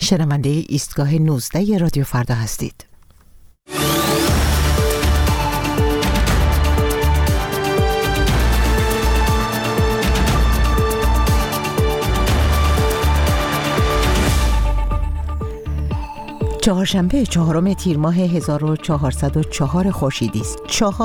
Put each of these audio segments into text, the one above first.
شنونده ایستگاه 19 رادیو فردا هستید. چهارشنبه 4 تیر ماه 1404 خورشیدی است.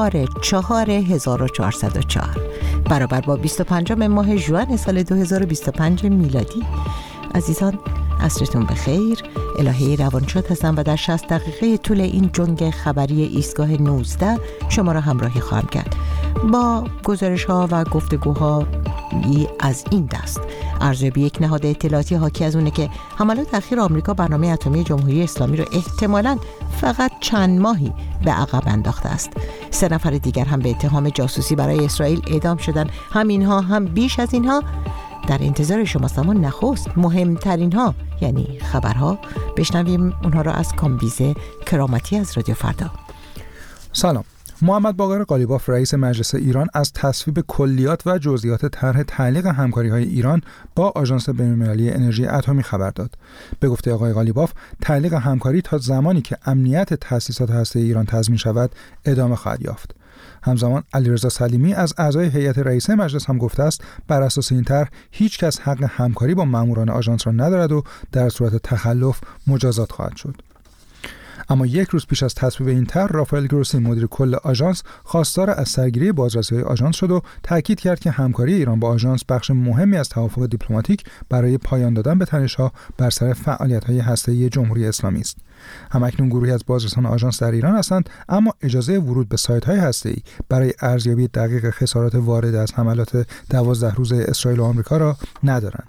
4/4/1404 برابر با 25 ماه ژوئن سال 2025 میلادی. عزیزان عصرتون بخیر. الهه روانشاد هستم و در 60 دقیقه طول این جنگ خبری ایستگاه 19 شما را همراهی خواهم کرد با گزارش ها و گفتگوها از این دست. ارزیابی یک نهاد اطلاعاتی حاکی از اونه که حملات اخیر آمریکا برنامه اتمی جمهوری اسلامی رو احتمالاً فقط چند ماهی به عقب انداخته است. 3 نفر دیگر هم به اتهام جاسوسی برای اسرائیل اعدام شدن. هم اینها هم بیش از اینها در انتظار شماست، اما نخست مهمترین ها یعنی خبرها. بشنویم اونها را از کامبیز کرامتی از رادیو فردا. سلام. محمد باقر قالیباف رئیس مجلس ایران از تصویب کلیات و جزئیات طرح تعلیق همکاری‌های ایران با آژانس بین‌المللی انرژی اتمی خبر داد. به گفته آقای قالیباف، تعلیق همکاری تا زمانی که امنیت تأسیسات هسته‌ای ایران تضمین شود ادامه خواهد یافت. همزمان علیرضا سلیمی از اعضای هیئت رئیسه مجلس هم گفته است بر اساس این طرح هیچ کس حق همکاری با ماموران آژانس را ندارد و در صورت تخلف مجازات خواهد شد. اما یک روز پیش از تصویب این طرح، رافائل گروسی مدیر کل آژانس خواستار از سرگیری بازرسی‌های آژانس شد و تاکید کرد که همکاری ایران با آژانس بخش مهمی از توافق دیپلماتیک برای پایان دادن به تنش‌ها بر سر فعالیت‌های هسته‌ای جمهوری اسلامی است. همکنون گروهی از بازرسان آژانس در ایران هستند، اما اجازه ورود به سایت‌های هسته‌ای برای ارزیابی دقیق خسارات وارد از حملات 12 روزه اسرائیل و آمریکا را ندارند.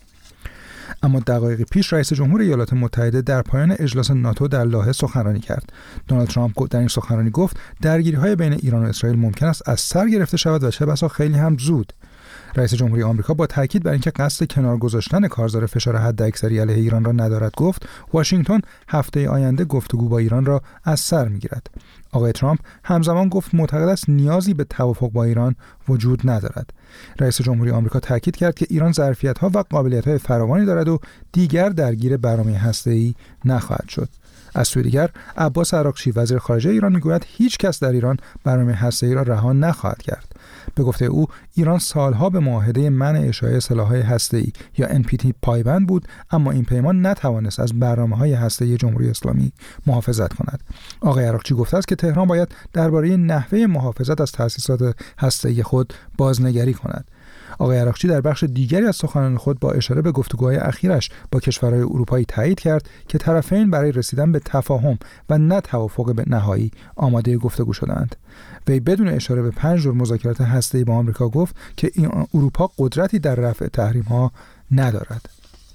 اما دقایقی پیش رئیس جمهور ایالات متحده در پایان اجلاس ناتو در لاهه سخنرانی کرد. دونالد ترامپ در این سخنرانی گفت درگیری‌های بین ایران و اسرائیل ممکن است از سر گرفته شود و چه بسا خیلی هم زود. رئیس جمهوری آمریکا با تاکید بر اینکه قصد کنار گذاشتن کارزار فشار حداکثری علیه ایران را ندارد گفت واشنگتن هفته آینده گفتگو با ایران را از سر می‌گیرد. آقای ترامپ همزمان گفت معتقد است نیازی به توافق با ایران وجود ندارد. رئیس جمهوری آمریکا تاکید کرد که ایران ظرفیت‌ها و قابلیت‌های فراوانی دارد و دیگر درگیر برنامه هسته‌ای نخواهد شد. از سوی دیگر عباس عراقچی وزیر خارجه ایران میگوید هیچ کس در ایران برنامه هسته‌ای را رها نخواهد کرد. به گفته او ایران سالها به معاهده منع اشاعه سلاح‌های هسته‌ای یا NPT پایبند بود، اما این پیمان نتوانست از برنامه‌های هسته‌ای جمهوری اسلامی محافظت کند. آقای عراقچی گفته است که تهران باید درباره نحوه محافظت از تأسیسات هسته‌ای خود بازنگری کند. آقای عراقچی در بخش دیگری از سخنان خود با اشاره به گفتگوهای اخیرش با کشورهای اروپایی تایید کرد که طرفین برای رسیدن به تفاهم و نه توافق به نهایی آماده گفتگو شدند. وی بدون اشاره به 5 جور مذاکرات هسته‌ای با آمریکا گفت که اروپا قدرتی در رفع تحریم‌ها ندارد.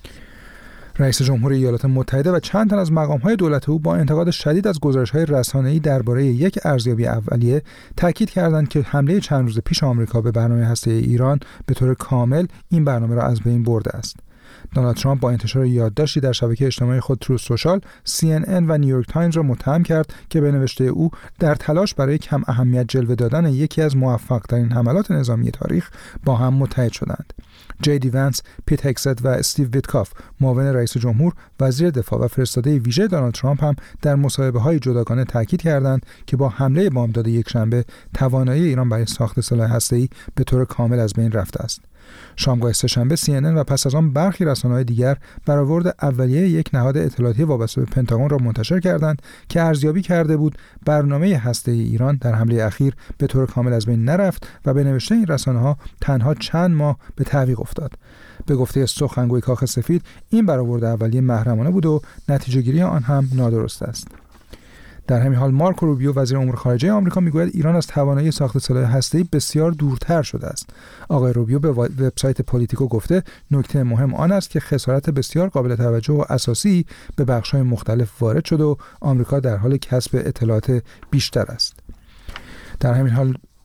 رئیس جمهور ایالات متحده و چند تن از مقام‌های دولت او با انتقاد شدید از گزارش‌های رسانه‌ای درباره یک ارزیابی اولیه تاکید کردند که حمله چند روز پیش آمریکا به برنامه هسته‌ای ایران به طور کامل این برنامه را از بین برده است. دونالد ترامپ با انتشار یادداشتی در شبکه اجتماعی خود تروث سوشال، CNN و نیویورک تایمز را متهم کرد که به نوشته او در تلاش برای کم اهمیت جلوه دادن یکی از موفق‌ترین حملات نظامی تاریخ با هم متحد شدند. جی دی ونس، پیت هگست و استیو ویتکاف، معاون رئیس جمهور، وزیر دفاع و فرستاده ویژه دونالد ترامپ هم در مصاحبه‌های جداگانه تاکید کردند که با حمله بامداد یکشنبه توانایی ایران برای ساخت سلاح هسته‌ای به طور کامل از بین رفته است. شامگاه سه‌شنبه CNN و پس از آن برخی رسانه‌های دیگر برآورد اولیه یک نهاد اطلاعاتی وابسته به پنتاگون را منتشر کردند که ارزیابی کرده بود برنامه هسته‌ای ایران در حمله اخیر به طور کامل از بین نرفت و به نوشته این رسانه‌ها تنها چند ماه به تعویق افتاد. به گفته سخنگوی کاخ سفید این برآورد اولیه محرمانه بود و نتیجه‌گیری آن هم نادرست است. در همین حال مارکو روبیو وزیر امور خارجه آمریکا میگوید ایران از توانایی ساخت سلاح هسته‌ای بسیار دورتر شده است. آقای روبیو به وبسایت پولیتیکو گفته نکته مهم آن است که خسارت بسیار قابل توجه و اساسی به بخش‌های مختلف وارد شده و آمریکا در حال کسب اطلاعات بیشتر است. در همین حال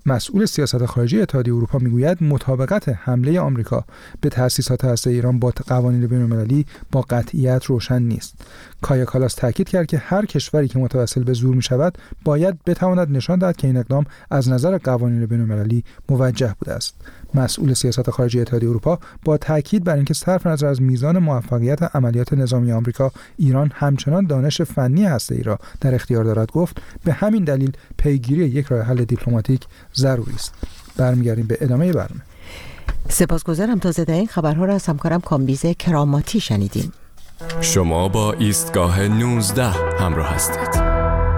مسئول سیاست خارجی اتحادیه اروپا میگوید مطابقت حمله آمریکا به تأسیسات هسته‌ای ایران با قوانین بین‌المللی با قطعیت روشن نیست. کایا کالاس تاکید کرد که هر کشوری که متوسل به زور می‌شود باید بتواند نشان دهد که این اقدام از نظر قوانین بین‌المللی موجه بوده است. مسئول سیاست خارجی اتحادیه اروپا با تاکید بر اینکه صرف نظر از میزان موفقیت عملیات نظامی آمریکا، ایران همچنان دانش فنی هسته‌ای را در اختیار دارد گفت به همین دلیل پیگیری یک راه حل دیپلماتیک ضروری است. برمیگردیم به ادامه برنامه. سپاسگزارم. تا زده این خبرها را از همکارم کامبیز کراماتی شنیدیم. شما با ایستگاه 19 همراه هستید.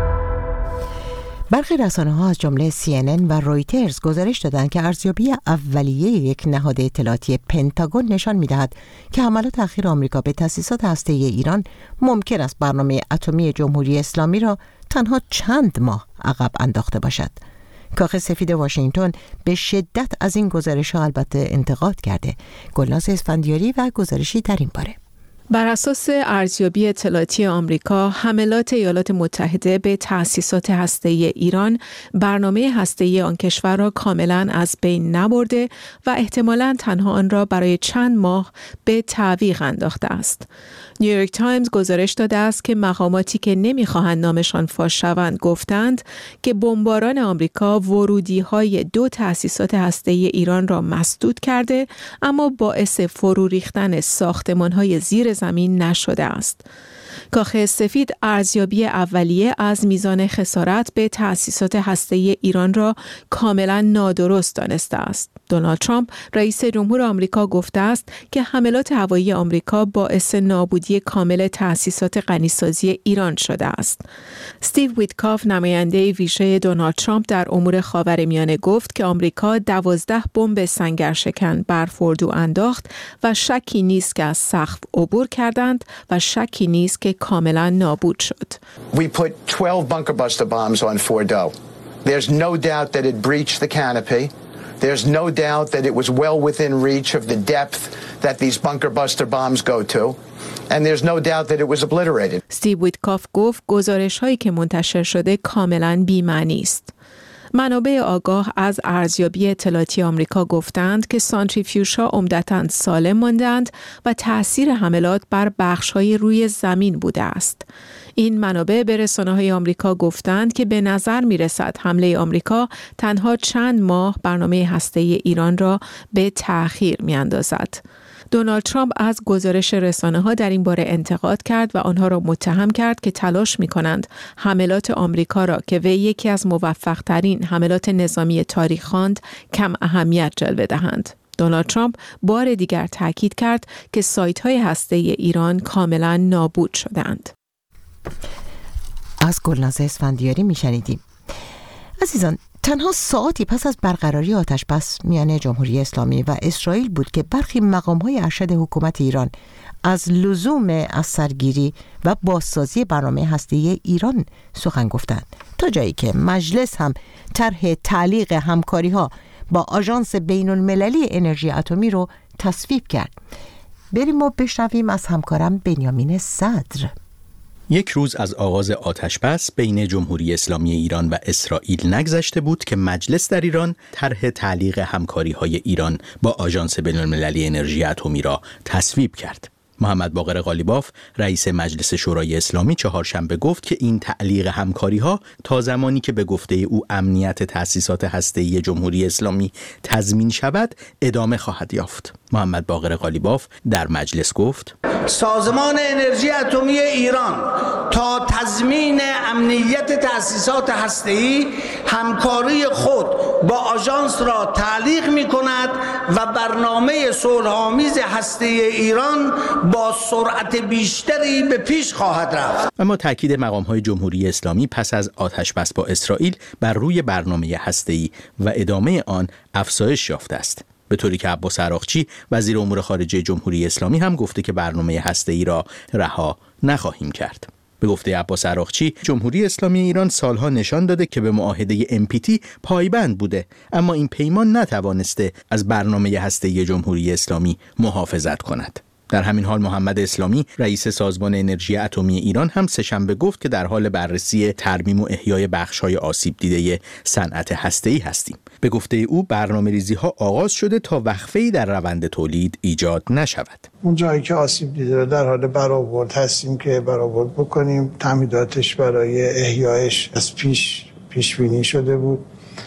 برخی رسانه‌ها از جمله CNN و رویترز گزارش دادند که ارزیابی اولیه یک نهاد اطلاعاتی پنتاگون نشان می‌دهد که حملات اخیر آمریکا به تأسیسات هسته‌ای ایران ممکن است برنامه اتمی جمهوری اسلامی را تنها چند ماه عقب انداخته باشد. کاخ سفید واشنگتن به شدت از این گزارش‌ها البته انتقاد کرده. گلناز اسفندیاری و گزارشی در این باره. بر اساس ارزیابی اطلاعاتی آمریکا، حملات ایالات متحده به تأسیسات هسته‌ای ایران برنامه هسته‌ای آن کشور را کاملاً از بین نبرده و احتمالاً تنها آن را برای چند ماه به تعویق انداخته است. نیویورک تایمز گزارش داده است که مقاماتی که نمی‌خواهند نامشان فاش شوند گفتند که بمباران آمریکا ورودی‌های 2 تأسیسات هسته‌ای ایران را مسدود کرده، اما باعث فرو ریختن ساختمان‌های زیر زمین نشده است. کاخ سفید ارزیابی اولیه از میزان خسارت به تأسیسات هسته‌ای ایران را کاملا نادرست دانسته است. دونالد ترامپ رئیس جمهور آمریکا گفته است که حملات هوایی آمریکا باعث نابودی کامل تأسیسات غنیسازی ایران شده است. استیو ویتکاف نماینده ویژه دونالد ترامپ در امور خاورمیانه گفت که آمریکا 12 بمب سنگرشکن بر فوردو انداخت و شکی نیست که از سقف عبور کردند و شکی نیست که کاملا نابود شد. We put 12 bunker buster bombs on Fordo. There's no doubt that it breached the canopy. There's no doubt that it was well within reach of the depth that these bunker buster bombs go to. And there's no doubt that it was obliterated. استیو ویتکاف گفت گزارش‌هایی که منتشر شده کاملا بی‌معنی است. منابع آگاه از ارزیابی اطلاعاتی آمریکا گفتند که سانتریفیوژها عمدتاً سالم ماندند و تأثیر حملات بر بخش‌های روی زمین بوده است. این منابع به رسانه‌های آمریکا گفتند که به نظر می‌رسد حمله آمریکا تنها چند ماه برنامه هسته‌ای ایران را به تأخیر می‌اندازد. دونالد ترامپ از گزارش رسانه‌ها در این باره انتقاد کرد و آنها را متهم کرد که تلاش می‌کنند حملات آمریکا را که وی یکی از موفق‌ترین حملات نظامی تاریخ خواند کم اهمیت جلوه دهند. دونالد ترامپ بار دیگر تاکید کرد که سایت‌های هسته‌ای ایران کاملاً نابود شدند. از گلناز اسفندیاری میشنیدیم. عزیزان، تنها ساعتی پس از برقراری آتشبس میان جمهوری اسلامی و اسرائیل بود که برخی مقام‌های ارشد حکومت ایران از لزوم اثرگیری و بازسازی برنامه هسته‌ای ایران سخن گفتند، تا جایی که مجلس هم طرح تعلیق همکاری‌ها با آژانس بین‌المللی انرژی اتمی رو تصویب کرد. بریم و بشنویم از همکارم بنیامین صدر. یک روز از آغاز آتشبس بین جمهوری اسلامی ایران و اسرائیل نگذشته بود که مجلس در ایران طرح تعلیق همکاری‌های ایران با آژانس بین‌المللی انرژی اتمی را تصویب کرد. محمد باقر قالیباف رئیس مجلس شورای اسلامی چهارشنبه گفت که این تعلیق همکاری‌ها تا زمانی که به گفته او امنیت تأسیسات هسته‌ای جمهوری اسلامی تضمین شود ادامه خواهد یافت. محمد باقر قالیباف در مجلس گفت: سازمان انرژی اتمی ایران تا تضمین امنیت تأسیسات هسته‌ای همکاری خود با آژانس را تعلیق می‌کند و برنامه صلح‌آمیز هسته‌ای ایران با سرعت بیشتری به پیش خواهد رفت. اما تاکید مقام‌های جمهوری اسلامی پس از آتشبس با اسرائیل بر روی برنامه هسته‌ای و ادامه آن افزایش یافته است، به طوری که عباس عراقچی وزیر امور خارجه جمهوری اسلامی هم گفته که برنامه هسته‌ای را رها نخواهیم کرد. به گفته عباس عراقچی، جمهوری اسلامی ایران سالها نشان داده که به معاهده NPT پایبند بوده، اما این پیمان نتوانسته از برنامه هسته‌ای جمهوری اسلامی محافظت کند. در همین حال محمد اسلامی رئیس سازمان انرژی اتمی ایران هم سه‌شنبه گفت که در حال بررسی ترمیم و احیای بخش‌های آسیب دیده صنعت هسته‌ای هستیم. به گفته او برنامه‌ریزی‌ها آغاز شده تا وقفه‌ای در روند تولید ایجاد نشود. اون جایی که آسیب دیده رو در حال برآورد هستیم که برآورد بکنیم. تمهیداتش برای احیایش از پیش بینی شده بود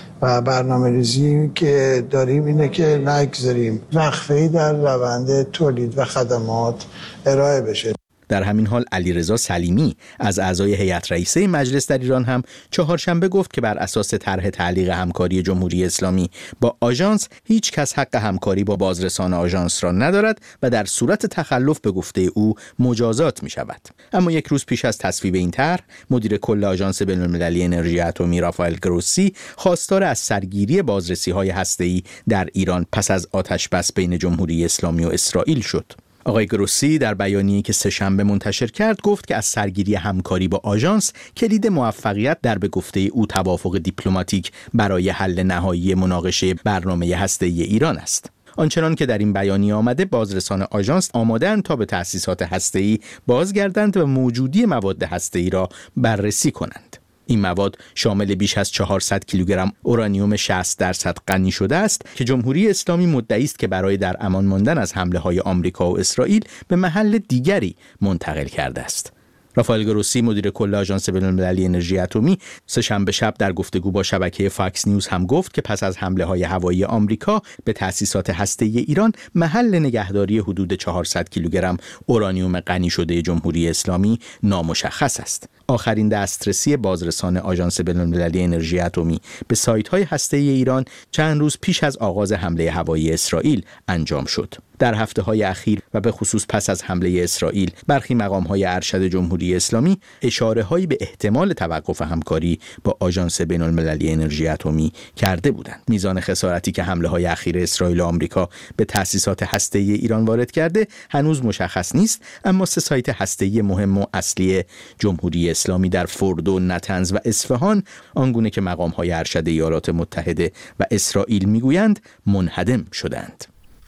و برنامه‌ریزی که داریم اینه که نگذاریم وقفه‌ای در روند تولید و خدمات ارائه بشه. در همین حال علیرضا سلیمی از اعضای هیئت رئیسه مجلس در ایران هم چهارشنبه گفت که بر اساس طرح تعلیق همکاری جمهوری اسلامی با آژانس هیچ کس حق همکاری با بازرسان آژانس را ندارد و در صورت تخلف به گفته او مجازات می شود. اما یک روز پیش از تصویب این طرح مدیر کل آژانس بین‌المللی انرژی اتمی رافائل گروسی خواستار از سرگیری بازرسی‌های هسته‌ای در ایران پس از آتش‌بس بین جمهوری اسلامی و اسرائیل شد. آقای گروسی در بیانیه‌ای که سه‌شنبه منتشر کرد گفت که از سرگیری همکاری با آژانس کلید موفقیت در به گفته او توافق دیپلماتیک برای حل نهایی مناقشه برنامه هسته‌ای ایران است. آنچنان که در این بیانیه آمده بازرسان آژانس آماده‌اند تا به تأسیسات هسته‌ای بازگردند و موجودی مواد هسته‌ای را بررسی کنند. این مواد شامل بیش از 400 کیلوگرم اورانیوم 60% غنی شده است که جمهوری اسلامی مدعی است که برای در امان ماندن از حمله‌های آمریکا و اسرائیل به محل دیگری منتقل کرده است. رافائل گروسی مدیر کل آژانس بین‌المللی انرژی اتمی سه‌شنبه شب در گفتگو با شبکه فاکس نیوز هم گفت که پس از حمله‌های هوایی آمریکا به تأسیسات هسته‌ای ایران محل نگهداری حدود 400 کیلوگرم اورانیوم غنی شده جمهوری اسلامی نامشخص است. آخرین دسترسی بازرسان آژانس بین‌المللی انرژی اتمی به سایت‌های هسته‌ای ایران چند روز پیش از آغاز حمله هوایی اسرائیل انجام شد. در هفته‌های اخیر و به خصوص پس از حمله اسرائیل برخی مقام‌های ارشد جمهوری اسلامی اشاره‌هایی به احتمال توقف همکاری با آژانس بین‌المللی انرژی اتمی کرده بودند. میزان خسارتی که حمله‌های اخیر اسرائیل و آمریکا به تأسیسات هسته‌ای ایران وارد کرده هنوز مشخص نیست، اما 3 سایت هسته‌ای مهم و اصلی جمهوری اسلامی در فردو، نتنز و اصفهان آنگونه که مقام‌های ارشد ایالات متحده و اسرائیل میگویند منهدم شدند.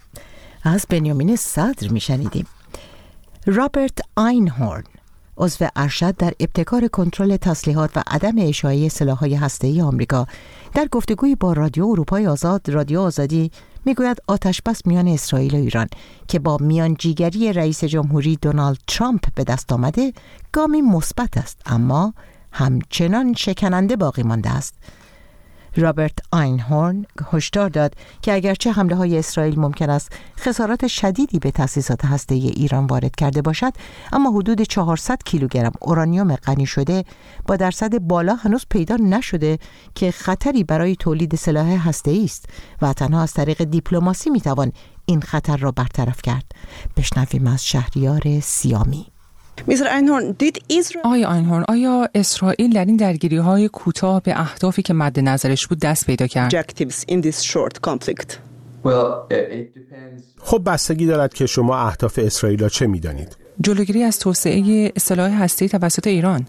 از بنیامین صدر میشنیدیم. رابرت آینهورن عضو ارشد در ابتکار کنترل تسلیحات و عدم اشاعه سلاح‌های هسته‌ای آمریکا در گفتگویی با رادیو اروپای آزاد رادیو آزادی میگوید آتش‌بس میان اسرائیل و ایران که با میانجیگری رئیس جمهوری دونالد ترامپ به دست آمده گامی مثبت است، اما همچنان شکننده باقی مانده است. رابرت آینهورن هشدار داد که اگرچه حمله‌های اسرائیل ممکن است خسارات شدیدی به تأسیسات هسته‌ای ایران وارد کرده باشد، اما حدود 400 کیلوگرم اورانیوم غنی شده با درصد بالا هنوز پیدا نشده که خطری برای تولید سلاح هسته‌ای است و تنها از طریق دیپلماسی میتوان این خطر را برطرف کرد. بشنویم از شهریار سیامی. آقای آینهورن، آیا اسرائیل در این درگیری‌های کوتاه به اهدافی که مد نظرش بود دست پیدا کرد؟ خب بستگی دارد که شما اهداف اسرائیل را چه می‌دانید. جلوگیری از توسعه سلاح هسته‌ای توسط ایران.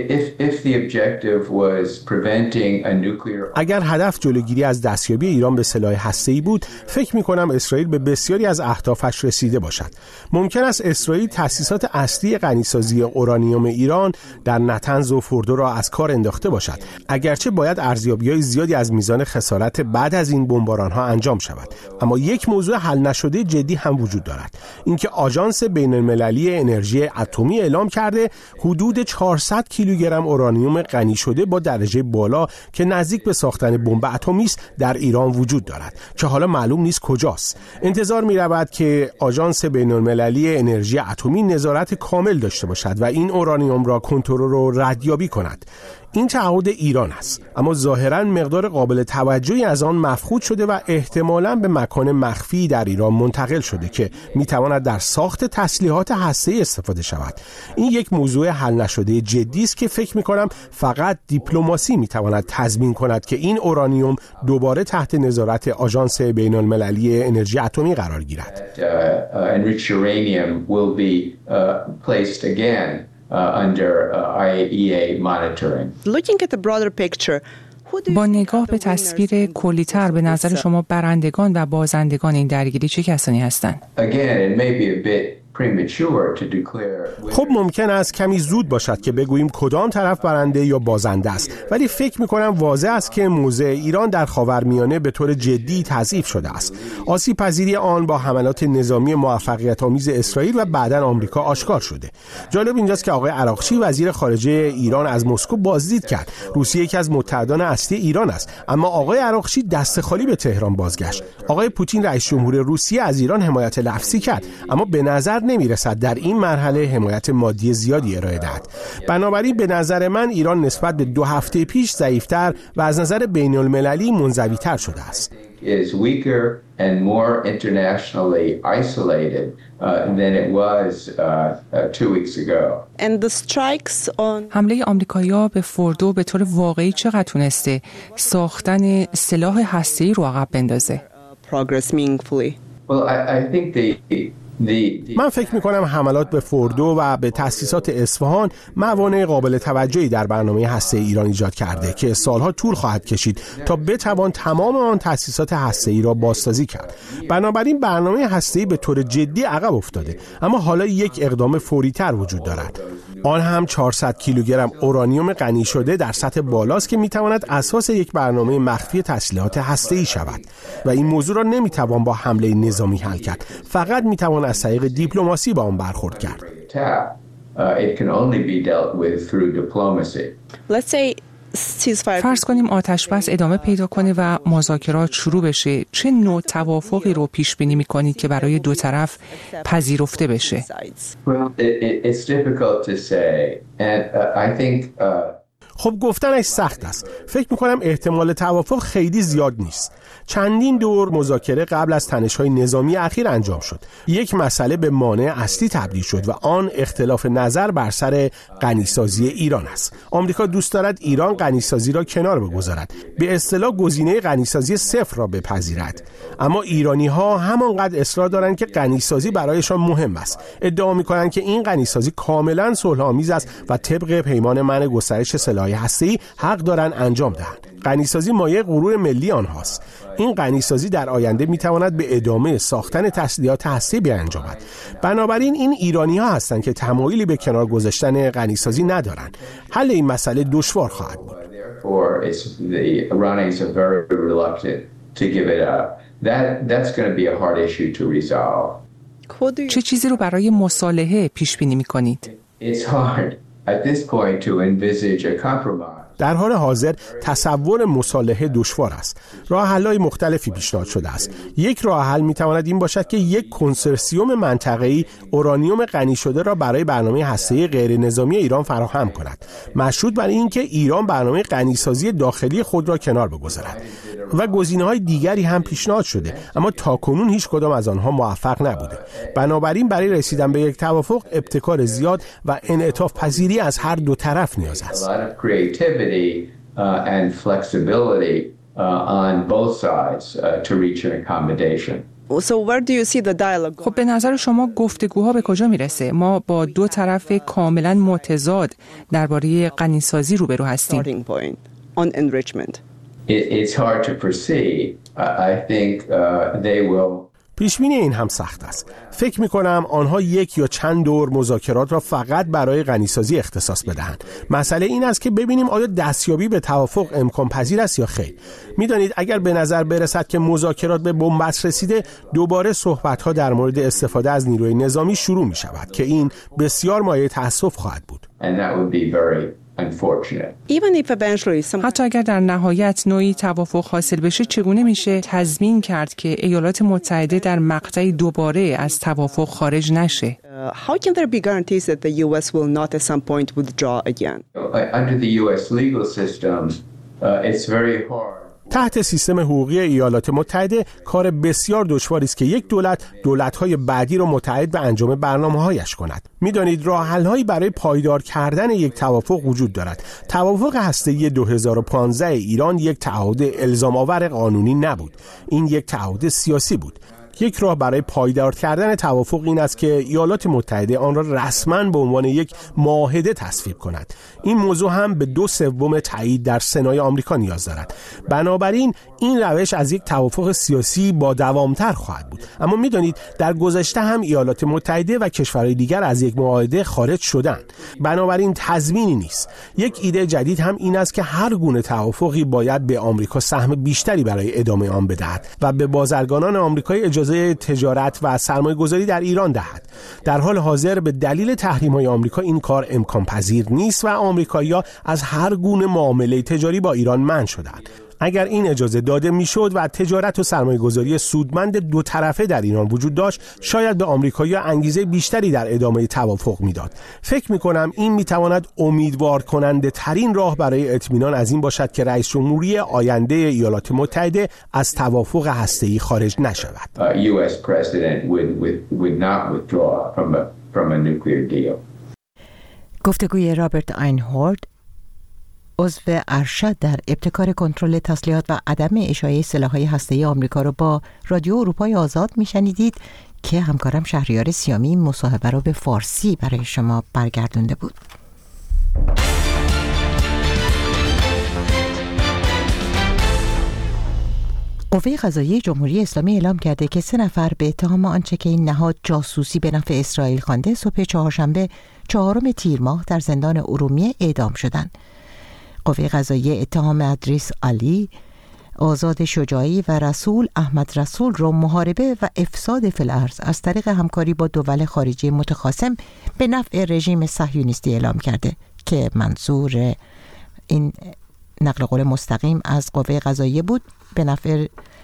اگر هدف جلوگیری از دستیابی ایران به سلاح هسته‌ای بود، فکر می‌کنم اسرائیل به بسیاری از اهدافش رسیده باشد. ممکن است اسرائیل تأسیسات اصلی غنیسازی اورانیوم ایران در نتنز و فردو را از کار انداخته باشد. اگرچه باید ارزیابی‌های زیادی از میزان خسارت بعد از این بمباران‌ها انجام شود، اما یک موضوع حل نشده جدی هم وجود دارد. اینکه آژانس بین‌المللی انرژی اتمی اعلام کرده حدود 400 کیلوگرم اورانیوم غنی شده با درجه بالا که نزدیک به ساختن بمب اتمی است در ایران وجود دارد که حالا معلوم نیست کجاست. انتظار می رود که آژانس بین‌المللی انرژی اتمی نظارت کامل داشته باشد و این اورانیوم را کنترل و ردیابی کند. این تعهد ایران است، اما ظاهراً مقدار قابل توجهی از آن مفقود شده و احتمالاً به مکان مخفی در ایران منتقل شده که میتواند در ساخت تسلیحات هسته‌ای استفاده شود. این یک موضوع حل نشده جدی است که فکر می‌کنم فقط دیپلماسی میتواند تضمین کند که این اورانیوم دوباره تحت نظارت آژانس بین‌المللی انرژی اتمی قرار گیرد. Under IAEA monitoring. Looking at the broader picture, با نگاه به تصویر کلی‌تر به نظر شما برندگان و بازندگان این درگیری چه کسانی هستند؟ Again, it may be a bit خب ممکن است کمی زود باشد که بگوییم کدام طرف برنده یا بازنده است، ولی فکر می‌کنم واضح است که موضع ایران در خاورمیانه به طور جدی تضعیف شده است. آسیب پذیری آن با حملات نظامی موفقیت‌آمیز اسرائیل و بعداً آمریکا آشکار شده. جالب اینجاست که آقای عراقچی وزیر خارجه ایران از مسکو بازدید کرد. روسیه یکی از متحدان اصلی ایران است، اما آقای عراقچی دست خالی به تهران بازگشت. آقای پوتین رئیس جمهور روسیه از ایران حمایت لفظی کرد، اما به نظر نمی‌رسد در این مرحله حمایت مادی زیادی ارائه دهد. بنابراین به نظر من ایران نسبت به 2 هفته پیش ضعیف‌تر و از نظر بین‌المللی منزوی‌تر شده است. is weaker and more internationally isolated than it was 2 weeks ago. And the strikes on حمله آمریکایی‌ها به فوردو به طور واقعی چقدر تونسته ساختن سلاح هسته‌ای رو عقب بندازه؟ progress meaningfully. Well, I think من فکر می‌کنم حملات به فوردو و به تأسیسات اصفهان موانع قابل توجهی در برنامه هسته‌ای ایران ایجاد کرده که سالها طول خواهد کشید تا بتوان تمام آن تأسیسات هسته‌ای را بازسازی کرد. بنابراین برنامه هسته‌ای به طور جدی عقب افتاده، اما حالا یک اقدام فوری‌تر وجود دارد. آن هم 400 کیلوگرم اورانیوم غنی شده در سطح بالاست که می‌تواند اساس یک برنامه مخفی تسلیحات هسته‌ای شود و این موضوع را نمی‌توان با حمله نظامی حل کرد. فقط می‌توان از طریق دیپلماسی با آن برخورد کرد. فرض کنیم آتش بس ادامه پیدا کنه و مذاکرات شروع بشه. چه نوع توافقی رو پیش بینی می‌کنید که برای دو طرف پذیرفته بشه؟ خب گفتنش سخت است. فکر می‌کنم احتمال توافق خیلی زیاد نیست. چندین دور مذاکره قبل از تنش‌های نظامی اخیر انجام شد. یک مسئله به مانع اصلی تبدیل شد و آن اختلاف نظر بر سر غنیسازی ایران است. آمریکا دوست دارد ایران غنیسازی را کنار بگذارد، به اصطلاح گزینه غنیسازی صفر را بپذیرد. اما ایرانی‌ها همانقدر اصرار دارند که غنیسازی برایشان مهم است. ادعا می‌کنند که این غنیسازی کاملاً صلح‌آمیز است و طبق پیمان منع گسترش سلاح هسته‌ای حق دارند انجام دهند. غنیسازی مایه غرور ملی آنهاست. این غنیسازی در آینده میتواند به ادامه ساختن تسلیحات هسته‌ای بیانجامد. بنابراین این ایرانی‌ها هستند که تمایلی به کنار گذاشتن غنیسازی ندارند. حل این مسئله دشوار خواهد بود. چه چیزی رو برای مصالحه پیش بینی می‌کنید؟ در حال حاضر تصور مصالحه دشوار است. راه حل‌های مختلفی پیشنهاد شده است. یک راه حل می‌تواند این باشد که یک کنسورسیوم منطقه‌ای اورانیوم غنی شده را برای برنامه هسته‌ای غیر نظامی ایران فراهم کند، مشروط بر اینکه ایران برنامه غنیسازی داخلی خود را کنار بگذارد. و گزینه‌های دیگری هم پیشنهاد شده، اما تاکنون هیچ کدام از آنها موفق نبوده. بنابراین برای رسیدن به یک توافق ابتکار زیاد و انعطاف پذیری از هر دو طرف نیاز است. خب به نظر شما گفتگوها به کجا میرسه؟ ما با دو طرف کاملا متضاد درباره غنیسازی روبرو هستیم. It's hard to foresee. I think they will. پیشبینی این هم سخت است. فکر می‌کنم آنها یک یا چند دور مذاکرات را فقط برای غنیسازی اختصاص بدهند. مسئله این است که ببینیم آیا دستیابی به توافق امکان پذیر است یا خیر. می‌دانید اگر به نظر برسد که مذاکرات به بنبست رسیده، دوباره صحبت‌ها در مورد استفاده از نیروی نظامی شروع می‌شود که این بسیار مایه تأسف خواهد بود. حتی اگر در نهایت نوعی توافق حاصل بشه، چگونه میشه تضمین کرد که ایالات متحده در مقطعی دوباره از توافق خارج نشه؟ How can there be guarantees that the US will not at some point withdraw again? Under the US legal system, it's very hard. تحت سیستم حقوقی ایالات متحده کار بسیار دشواری است که یک دولت‌های بعدی را متحد به انجام برنامه‌هایش کند. می‌دانید راه حل‌هایی برای پایدار کردن یک توافق وجود دارد. توافق هسته‌ای 2015 ایران یک تعهد الزام‌آور قانونی نبود. این یک تعهد سیاسی بود. یک راه برای پایدار کردن توافق این است که ایالات متحده آن را رسما به عنوان یک معاهده تصویب کند. این موضوع هم به 2/3 تایید در سنای آمریکا نیاز دارد. بنابراین این روش از یک توافق سیاسی با دوامتر خواهد بود. اما میدانید در گذشته هم ایالات متحده و کشورهای دیگر از یک معاهده خارج شدند. بنابراین تضمینی نیست. یک ایده جدید هم این است که هر گونه توافقی باید به آمریکا سهم بیشتری برای ادامه آن بدهد و به بازرگانان آمریکایی اجازه تجارت و سرمایه‌گذاری در ایران دهد. در حال حاضر به دلیل تحریم‌های آمریکا این کار امکان پذیر نیست و آمریکایی‌ها از هر گونه معامله تجاری با ایران منع شدند. اگر این اجازه داده میشد و تجارت و سرمایه‌گذاری سودمند دو طرفه در ایران وجود داشت، شاید به آمریکایی‌ها انگیزه بیشتری در ادامه توافق میداد. فکر می‌کنم این می‌تواند امیدوار کننده ترین راه برای اطمینان از این باشد که رئیس جمهوری آینده ایالات متحده از توافق هسته‌ای خارج نشود. US president would not withdraw from a nuclear deal. گفتگوی رابرت اینهورد، عضو ارشد در ابتکار کنترل تسلیحات و عدم اشاعه سلاح‌های هسته‌ای آمریکا رو با رادیو اروپای آزاد میشنیدید که همکارم شهریار سیامی این مصاحبه رو به فارسی برای شما برگردونده بود. قوه قضاییه جمهوری اسلامی اعلام کرده که 3 نفر به اتهام آنچه که این نهاد جاسوسی به نفع اسرائیل خوانده صبح چهارشنبه 4 تیر ماه در زندان ارومیه اعدام شدند. قوه قضاییه اتهام ادریس علی، آزاد شجاعی و رسول احمد رسول را محاربه و افساد فی الارض از طریق همکاری با دول خارجی متخاصم به نفع رژیم صهیونیستی اعلام کرده که منظور این نقل قول مستقیم از قوه قضاییه بود، به نفع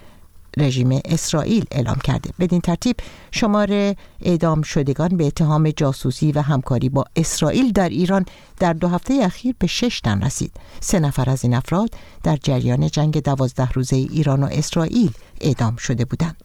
رژیم اسرائیل اعلام کرده. بدین ترتیب شمار اعدام شدگان به اتهام جاسوسی و همکاری با اسرائیل در ایران در 2 هفته اخیر به 6 تن رسید. 3 نفر از این افراد در جریان جنگ 12 روزه ایران و اسرائیل اعدام شده بودند.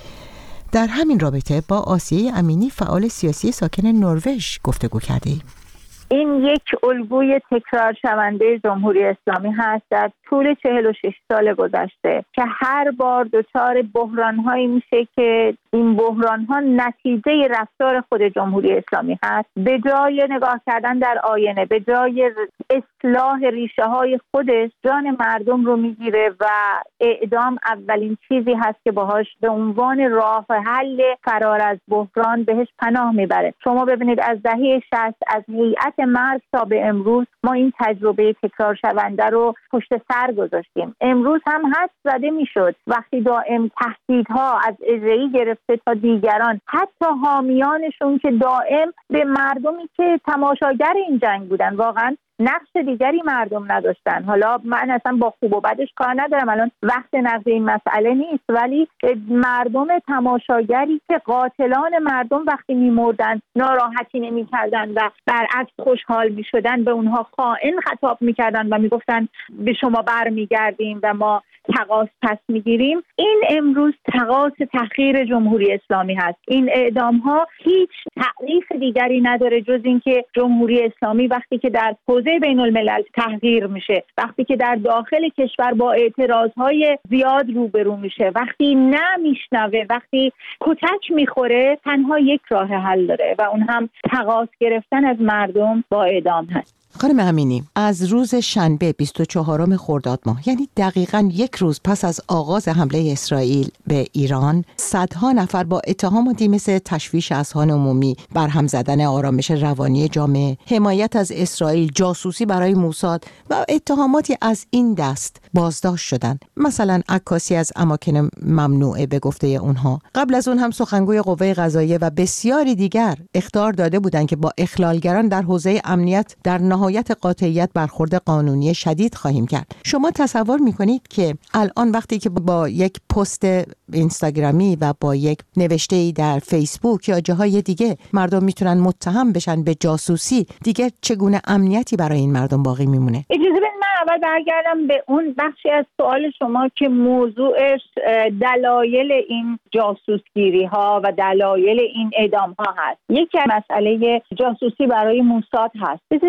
در همین رابطه با آسیه امینی، فعال سیاسی ساکن نروژ، گفتگو کرده ایم. این یک الگوی تکرار شونده جمهوری اسلامی هست در طول 46 سال گذشته که هر بار دچار بحران‌هایی میشه که این بحران‌ها نتیجه رفتار خود جمهوری اسلامی هست. به جای نگاه کردن در آینه، به جای اصلاح ریشه‌های خودش، جان مردم رو میگیره و اعدام اولین چیزی هست که باهاش به عنوان راه حل فرار از بحران بهش پناه میبره. شما ببینید از دهه 60 از هیئت مرگ تا به امروز ما این تجربه تکرار شونده رو پشت سر گذاشتیم. امروز هم حد زده میشد وقتی دائم تهدیدها از اجرایی گرفته تا دیگران، حتی حامیانشون که دائم به مردمی که تماشاگر این جنگ بودن واقعا نقش دیگری مردم نداشتن. حالا من اصلا با خوب و بدش کار ندارم، الان وقت نقد این مسئله نیست، ولی مردم تماشاگری که قاتلان مردم وقتی میمردن ناراحتی نمی‌کردن و برعکس خوشحال می‌شدن، به اونها خائن خطاب می‌کردن و میگفتن به شما برمیگردیم و ما تقاص پس میگیریم. این امروز تقاص تحقیر جمهوری اسلامی هست. این اعدام‌ها هیچ تعریف دیگری نداره جز اینکه جمهوری اسلامی وقتی که در حوزه بین الملل تحقیر میشه، وقتی که در داخل کشور با اعتراضهای زیاد روبرو میشه، وقتی نمیشنوه، وقتی کتک میخوره، تنها یک راه حل داره و اون هم تقاص گرفتن از مردم با اعدام هست. خانم امینی، از روز شنبه 24 خرداد ماه، یعنی دقیقاً 1 روز پس از آغاز حمله اسرائیل به ایران، صدها نفر با اتهاماتی مثل تشویش اذهان عمومی، برهم زدن آرامش روانی جامعه، حمایت از اسرائیل، جاسوسی برای موساد و اتهاماتی از این دست بازداشت شدند. مثلا عکاسی از اماکن ممنوعه به گفته اونها. قبل از اون هم سخنگوی قوه قضاییه و بسیاری دیگر اخطار داده بودند که با اخلالگران در حوزه امنیت در نهایت قاطعیت برخورد قانونی شدید خواهیم کرد. شما تصور میکنید که الان وقتی که با یک پست اینستاگرامی و با یک نوشته‌ای در فیسبوک یا جاهای دیگه مردم میتونن متهم بشن به جاسوسی، دیگه چگونه امنیتی برای این مردم باقی میمونه؟ اجازه بدید من اول برگردم به اون بخشی از سوال شما که موضوعش دلایل این جاسوسگیری ها و دلایل این اعدام ها هست. یکی مسئله جاسوسی برای موساد هست. بذارید موضوع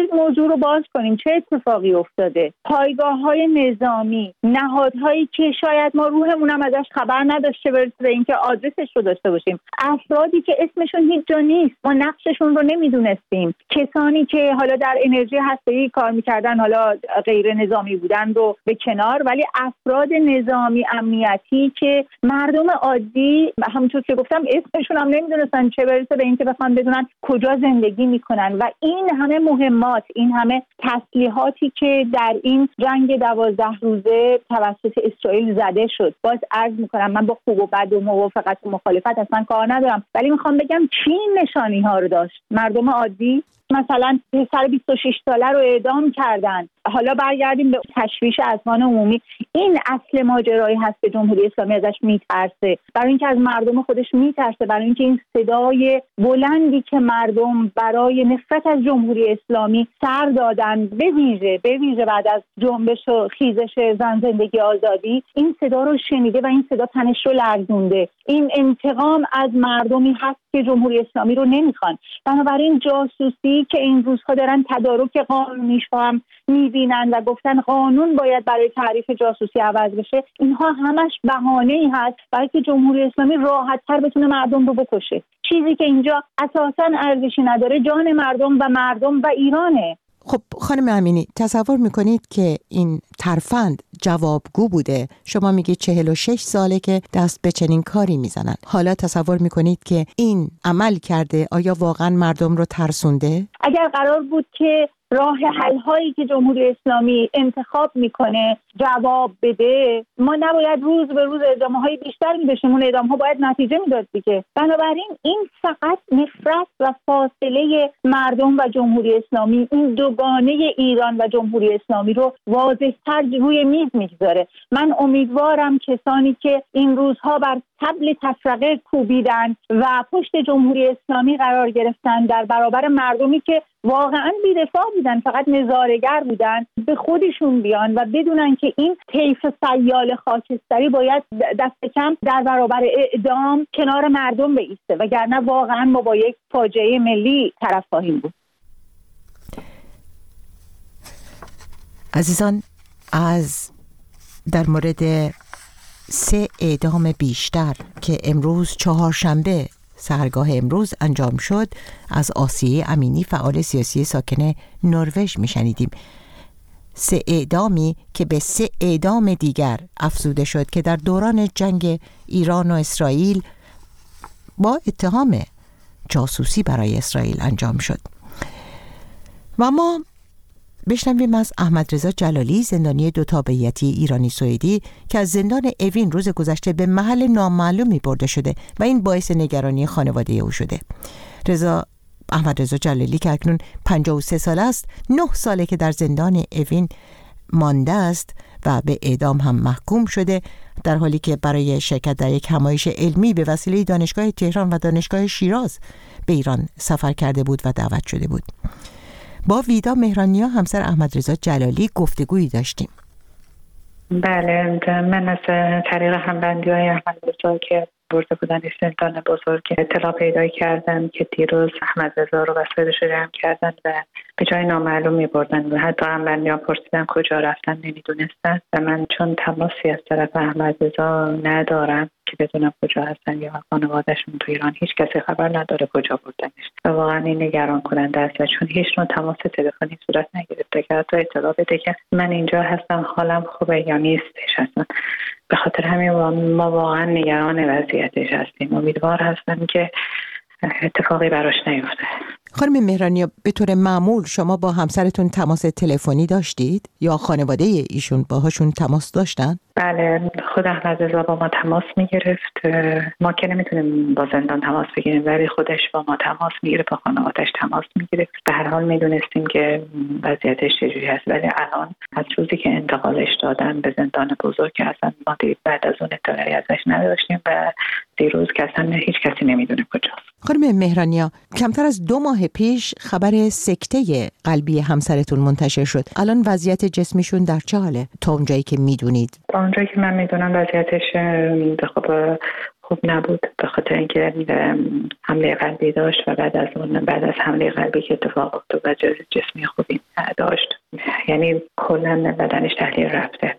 رو باز کنیم چه اتفاقی افتاده. پایگاه‌های نظامی، نهادهایی که شاید ما روحمون هم ازش خبر نداشته برسه به اینکه آدرسش رو داشته باشیم، افرادی که اسمشون هیچ جا نیست، ما نقششون رو نمیدونستیم، کسانی که حالا در انرژی هسته‌ای کار میکردن، حالا غیر نظامی بودن رو به کنار، ولی افراد نظامی امنیتی که مردم عادی همونطور که گفتم اسمشون هم نمیدونستن، چه برسه به اینکه بخوان بدونن کجا زندگی میکنن. و این همه مهمات، این همه تسلیحاتی که در این جنگ 12 روزه توسط اسرائیل زده شد، باز عرض میکنم من با خوب و بد و موافقت و مخالفت اصلا کار ندارم، ولی میخوام بگم چی نشانی ها رو داشت. مردم عادی مثلا پسر 26 ساله رو اعدام کردن. حالا برگردیم به تشویش اذهان عمومی. این اصل ماجرایی هست که جمهوری اسلامی ازش میترسه، برای اینکه از مردم خودش میترسه، برای اینکه این صدای بلندی که مردم برای نفرت از جمهوری اسلامی سر دادن، به ویژه بعد از جنبش و خیزش زن زندگی آزادی، این صدا رو شنیده و این صدا تنش رو لرزونده. این انتقام از مردمی هست که جمهوری اسلامی رو نمیخوان. بنابراین جاسوسی که این روزها دارن تدارک قانونیش هم میبینن و گفتن قانون باید برای تعریف جاسوسی عوض بشه، اینها همش بهانه‌ای هست برای که جمهوری اسلامی راحت‌تر بتونه مردم رو بکشه. چیزی که اینجا اساساً ارزشی نداره جان مردم و ایرانه. خب خانم امینی، تصور میکنید که این ترفند جوابگو بوده؟ شما میگید 46 ساله که دست به چنین کاری میزنن. حالا تصور میکنید که این عمل کرده آیا واقعا مردم رو ترسونده؟ اگر قرار بود که راه حل هایی که جمهوری اسلامی انتخاب میکنه جواب بده، ما نباید روز به روز اعدام های بیشتر می‌داشتیم، اون اعدام ها باید نتیجه میداد دیگه. بنابراین این فقط نفرت و فاصله مردم و جمهوری اسلامی، این دوگانه ایران و جمهوری اسلامی رو واضح‌تر روی میز میگذاره. من امیدوارم کسانی که این روزها بر طبل تفرقه کوبیدن و پشت جمهوری اسلامی قرار گرفتن در برابر مردمی که واقعا بی‌دفاع بودن، فقط نظاره‌گر بودن، به خودشون بیان و بدونن که این طیف سیال خاکستری باید دست کم در برابر اعدام کنار مردم بایسته، وگرنه واقعا ما با یک فاجعه ملی طرف خواهیم بود. عزیزان، در مورد 3 اعدام بیشتر که امروز چهارشنبه سحرگاه امروز انجام شد از آسیه امینی، فعال سیاسی ساکن نروژ میشنیدیم. 3 اعدامی که به 3 اعدام دیگر افزوده شد که در دوران جنگ ایران و اسرائیل با اتهام جاسوسی برای اسرائیل انجام شد. و ما بشنویم از احمد رضا جلالی، زندانی 2 تابعیتی ایرانی سوئدی که از زندان اوین روز گذشته به محل نامعلومی برده شده و این باعث نگرانی خانواده او شده. احمد رضا جلالی که اکنون 53 ساله است، 9 ساله که در زندان اوین مانده است و به اعدام هم محکوم شده، در حالی که برای شرکت در یک همایش علمی به وسیله دانشگاه تهران و دانشگاه شیراز به ایران سفر کرده بود و دعوت شده بود. با ویدا مهرانیا، همسر احمد رضا جلالی، گفتگویی داشتیم. بله، من از طریق همبندی‌های احمد رضا که برده بودن زندان بزرگ اطلاع پیدا کردم که دیروز احمد رضا رو وسایلش رو جمع کردن و به جای نامعلوم می‌بردن و حتی همبندی‌ها پرسیدن کجا رفتن، نمی‌دونستن و من چون تماسی از طرف احمد رضا ندارم که بدونم کجا هستن یا خانواده‌شون تو ایران، هیچ کسی خبر نداره کجا بردنش و واقعا این نگران کننده است، چون هیچ نوع تماس تلفنی صورت نگرفته که حتی اطلاع بده که من اینجا هستم، حالم خوبه یا نیستش هستم. به خاطر همین ما واقعا نگران وضعیتش هستیم. امیدوار هستم که اتفاقی براش نیفته. خانم مهرانیا، به طور معمول شما با همسرتون تماس تلفنی داشتید یا خانواده ایشون باهاشون تماس داشتن؟ بله، خود احمد رضا با ما تماس میگرفت. ما که نمیتونیم با زندان تماس بگیریم، ولی خودش با ما تماس میگیره، با خانواده‌اش تماس میگرفت. به هر حال میدونستیم که وضعیتش چجوری هست، ولی الان از روزی که انتقالش دادن به زندان بزرگ که اصلا ما بعد از اون اطلاعی ازش نداشتیم و دیروز که اصلا هیچ کسی نمیدونه کجاست. خانم مهرانیا، کمتر از 2 ماه پیش خبر سکته قلبی همسرتون منتشر شد. الان وضعیت جسمیشون در چه حاله تا اونجایی که میدونید؟ تا اونجایی که من میدونم وضعیتش خوب نبود، به خاطر اینکه حمله قلبی داشت و بعد از حمله قلبی که اتفاق افتاد و جسمی خوبی نداشت. یعنی کلا بدنش تحلیل رفته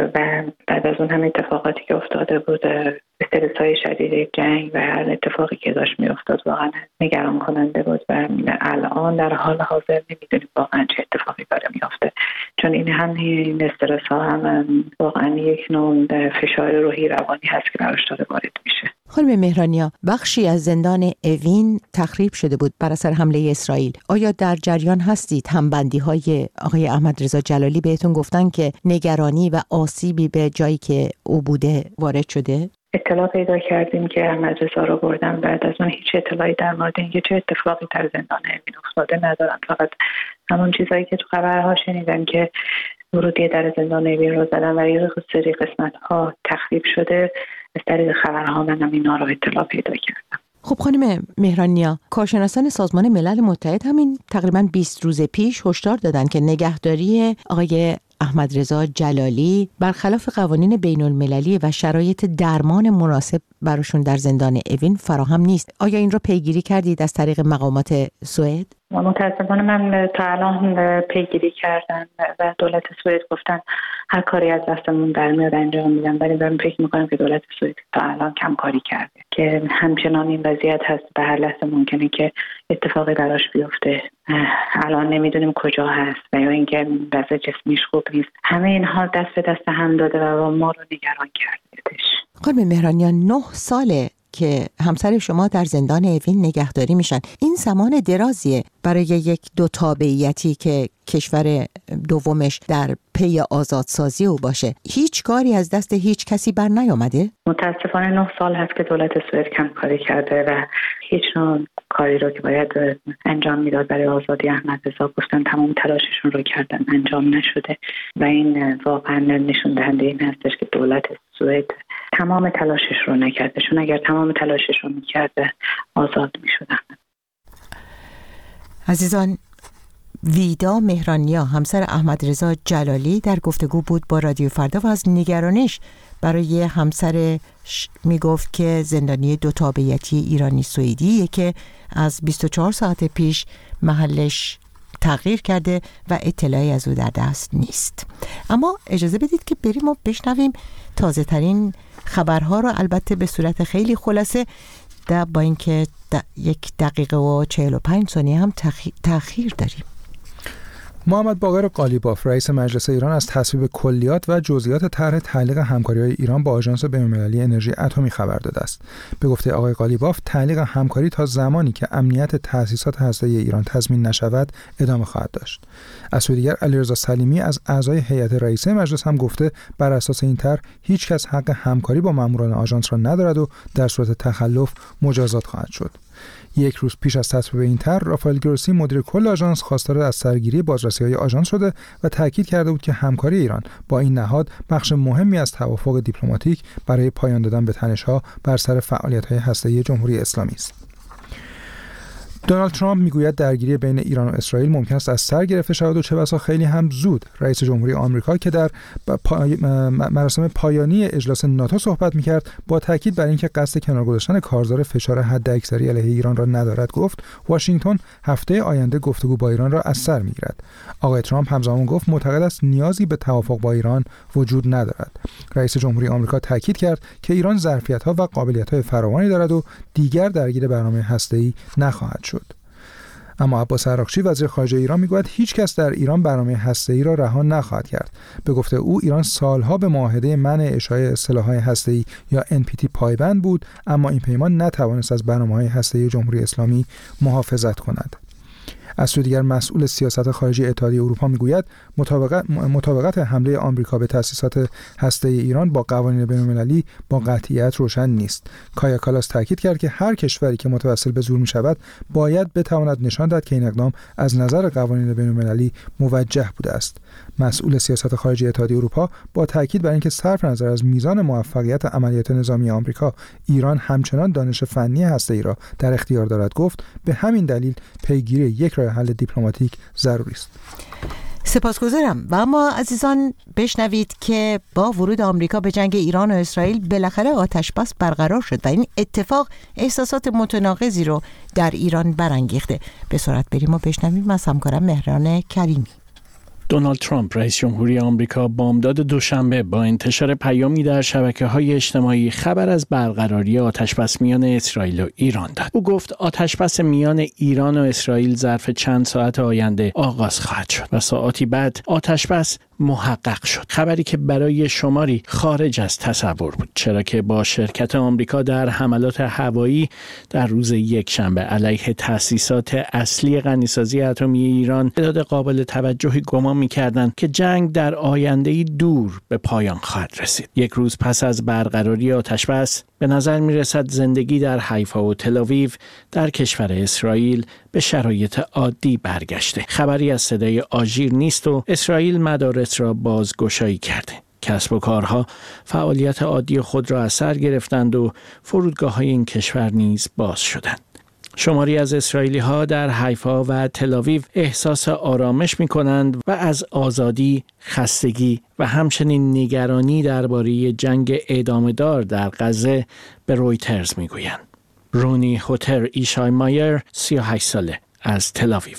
و بعد از اون هم اتفاقاتی که افتاده بود، استرس‌های شدید جنگ و هر اتفاقی که داشت میافتاد واقعا نگران کننده بود و الان در حال حاضر نمیدونیم واقعا چه اتفاقی داره میافته، چون این همین استرس ها هم واقعا یک نوع فشار روحی روانی هست که براش داره وارد میشه. خانم مهرانیا، بخشی از زندان اوین تخریب شده بود بر اثر حمله اسرائیل. آیا در جریان هستید همبندی های آقای احمد رضا جلالی بهتون گفتن که نگرانی و آسیبی به جایی که او بوده وارد شده؟ اطلاع پیدا کردیم که احمد رضا رو بردن، بعد از اون هیچ اطلاعی در مورد اینکه چه اتفاقی در زندان اوین افتاده ندارن. فقط همون چیزایی که تو خبرها شنیدن که ورودی در زندان اوین رو زدن و یه سری قسمت‌ها تخریب شده، از طریق خبرها منم اینا رو اطلاع پیدا کردم. خب خانم مهرانیا، کارشناسان سازمان ملل متحد همین تقریباً 20 روز پیش هشدار دادن که نگهداری آقای احمد رضا جلالی برخلاف قوانین بین المللی و شرایط درمان مناسب براشون در زندان اوین فراهم نیست. آیا این رو پیگیری کردید از طریق مقامات سوئد؟ متاسفانه من تا الان پیگیری کردم و دولت سوئد گفتن هر کاری از دستمون در میاد انجام میدن، ولی من فکر میکنم که دولت سوئد تا الان کم کاری کرده که همچنان این وضعیت هست. به هر لحظه ممکنه که اتفاقی براش بیفته. الان نمیدونیم کجا هست و یا اینکه وضع جسمیش خوب نیست. همه اینها دست به دست هم داده و ما رو نگران کردش. خانم مهرانیا، 9 ساله که همسر شما در زندان اوین نگهداری میشن. این زمان درازیه برای یک دو تابعیتی که کشور دومش در پی آزادسازی او باشه. هیچ کاری از دست هیچ کسی بر نیامده؟ متاسفانه 9 سال هست که دولت سوئد کم کاری کرده و هیچ نوع کاری رو که باید انجام میداد برای آزادی احمد رضا گفتن تمام تلاششون رو کردن، انجام نشده و این واقعا نشون دهنده این هستش که دولت سوئد تمام تلاشش رو نکرده، چون اگر تمام تلاشش رو میکرده آزاد میشدن. عزیزان، ویدا مهرانیا همسر احمد رضا جلالی در گفتگو بود با رادیو فردا و از نگرانش برای همسر میگفت که زندانی دو تابعیتی ایرانی سوئدیه که از 24 ساعت پیش محلش تغییر کرده و اطلاعی از او در دست نیست. اما اجازه بدید که بریم و بشنویم تازه ترین خبرها رو، البته به صورت خیلی خلاصه با اینکه 1 دقیقه و 45 ثانیه هم تأخیر داریم. محمد باقر قالیباف رئیس مجلس ایران از تصویب کلیات و جزئیات طرح تعلیق همکاری‌های ایران با آژانس بین‌المللی انرژی اتمی خبر داده است. به گفته آقای قالیباف، تعلیق همکاری تا زمانی که امنیت تأسیسات هسته‌ای ایران تضمین نشود ادامه خواهد داشت. از سوی دیگر علیرضا سلیمی از اعضای هیئت رئیسه مجلس هم گفته بر اساس این طرح هیچ کس حق همکاری با ماموران آژانس را ندارد و در صورت تخلف مجازات خواهد شد. 1 روز پیش از تصویب این طرح، رافائل گروسی مدیر کل آژانس خواستار از سرگیری بازرسی‌های آژانس شده و تاکید کرده بود که همکاری ایران با این نهاد بخش مهمی از توافق دیپلماتیک برای پایان دادن به تنش‌ها بر سر فعالیت‌های هسته‌ای جمهوری اسلامی است. دونالد ترامپ میگوید درگیری بین ایران و اسرائیل ممکن است از سر گرفته شود و چه بسا خیلی هم زود. رئیس جمهوری آمریکا که در مراسم پایانی اجلاس ناتو صحبت میکرد با تاکید بر اینکه قصد کنار گذاشتن کارزار فشار حداکثری علیه ایران را ندارد، گفت واشنگتن هفته آینده گفتگو با ایران را از سر میگیرد. آقای ترامپ همزمان گفت معتقد است نیازی به توافق با ایران وجود ندارد. رئیس جمهوری آمریکا تاکید کرد که ایران ظرفیت‌ها و قابلیت‌های فراوانی دارد و دیگر درگیر برنامه هسته‌ای نخواهد شد. اما عباس عراقچی وزیر خارجه ایران میگوید هیچ کس در ایران برنامه هسته‌ای را رها نخواهد کرد. به گفته او ایران سالها به معاهده منع اشاعه سلاح‌های هسته‌ای یا NPT پایبند بود، اما این پیمان نتوانست از برنامه‌های هسته‌ای جمهوری اسلامی محافظت کند. از سوی دیگر مسئول سیاست خارجی اتحادیه اروپا میگوید مطابقت حمله آمریکا به تأسیسات هسته‌ای ایران با قوانین بین‌المللی با قطعیت روشن نیست. کایا کالاس تاکید کرد که هر کشوری که متوسل به زور می‌شود باید بتواند نشان دهد که این اقدام از نظر قوانین بین‌المللی موجه بوده است. مسئول سیاست خارجی اتحادیه اروپا با تاکید بر اینکه صرف نظر از میزان موفقیت عملیات نظامی آمریکا، ایران همچنان دانش فنی هسته‌ای را در اختیار دارد گفت به همین دلیل پیگیری یک راه حل دیپلماتیک ضروری است. سپاسگزارم. و اما عزیزان بشنوید که با ورود آمریکا به جنگ ایران و اسرائیل بالاخره آتش‌بس برقرار شد و این اتفاق احساسات متناقضی رو در ایران برانگیخته. به سرعت بریم و بشنویم از همکارم مهران کریمی. دونالد ترامپ رئیس جمهوری آمریکا بامداد دوشنبه با انتشار پیامی در شبکه‌های اجتماعی خبر از برقراری آتشبس میان اسرائیل و ایران داد. او گفت آتشبس میان ایران و اسرائیل ظرف چند ساعت آینده آغاز خواهد شد و ساعاتی بعد آتشبس محقق شد. خبری که برای شماری خارج از تصور بود، چرا که با شرکت آمریکا در حملات هوایی در روز یکشنبه علیه تأسیسات اصلی غنیسازی اتمی ایران تعداد قابل توجهی گمان می‌کردند که جنگ در آینده‌ای دور به پایان خواهد رسید. یک روز پس از برقراری آتشبس به نظر می‌رسد زندگی در حیفا و تل‌آویو در کشور اسرائیل به شرایط عادی برگشته. خبری از صدای آژیر نیست و اسرائیل مدارس را بازگشایی کرده. کسب و کارها فعالیت عادی خود را از سر گرفتند و فرودگاه‌های این کشور نیز باز شدند. شماری از اسرائیلی‌ها در حیفا و تل‌آویو احساس آرامش می‌کنند و از آزادی، خستگی و همچنین نگرانی درباره جنگ ادامه‌دار در غزه به رویترز می‌گویند. رونی هوتر ایشای مایر 38 ساله از تل‌آویو.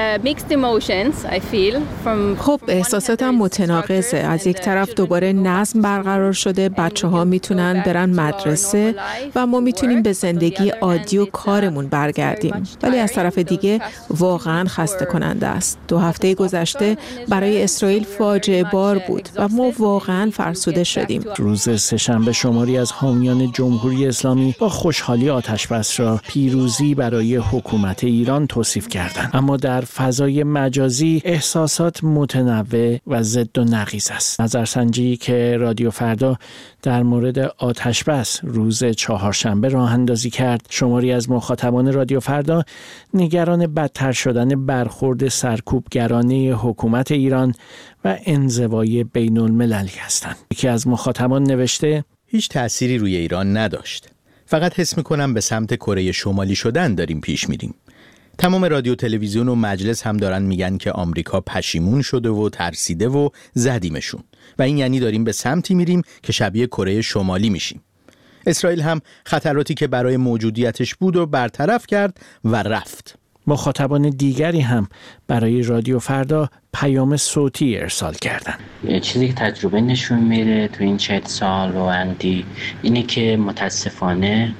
خب احساساتم متناقضه. از یک طرف دوباره نظم برقرار شده، بچه‌ها میتونن برن مدرسه و ما میتونیم به زندگی عادی و کارمون برگردیم. ولی از طرف دیگه واقعا خسته کننده است. 2 هفته گذشته برای اسرائیل فاجعه بار بود و ما واقعا فرسوده شدیم. روز سه‌شنبه شماری از حامیان جمهوری اسلامی با خوشحالی آتشبس را پیروزی برای حکومت ایران توصیف کردند. اما در فضای مجازی احساسات متنوع و ضد و نقیض است. نظرسنجی که رادیو فردا در مورد آتشبس روز چهارشنبه راه اندازی کرد، شماری از مخاطبان رادیو فردا نگران بدتر شدن برخورد سرکوبگرانه حکومت ایران و انزوای بین المللی هستند. یکی از مخاطبان نوشته: هیچ تأثیری روی ایران نداشت. فقط حس می‌کنم به سمت کره شمالی شدن داریم پیش میریم. تمام رادیو، تلویزیون و مجلس هم دارن میگن که آمریکا پشیمون شده و ترسیده و زدیمشون و این یعنی داریم به سمتی میریم که شبیه کره شمالی میشیم. اسرائیل هم خطراتی که برای موجودیتش بود و برطرف کرد و رفت. مخاطبان دیگری هم برای رادیو فردا پیام صوتی ارسال کردن. چیزی که تجربه نشون میده تو این 40 سال و اندی اینه که متاسفانه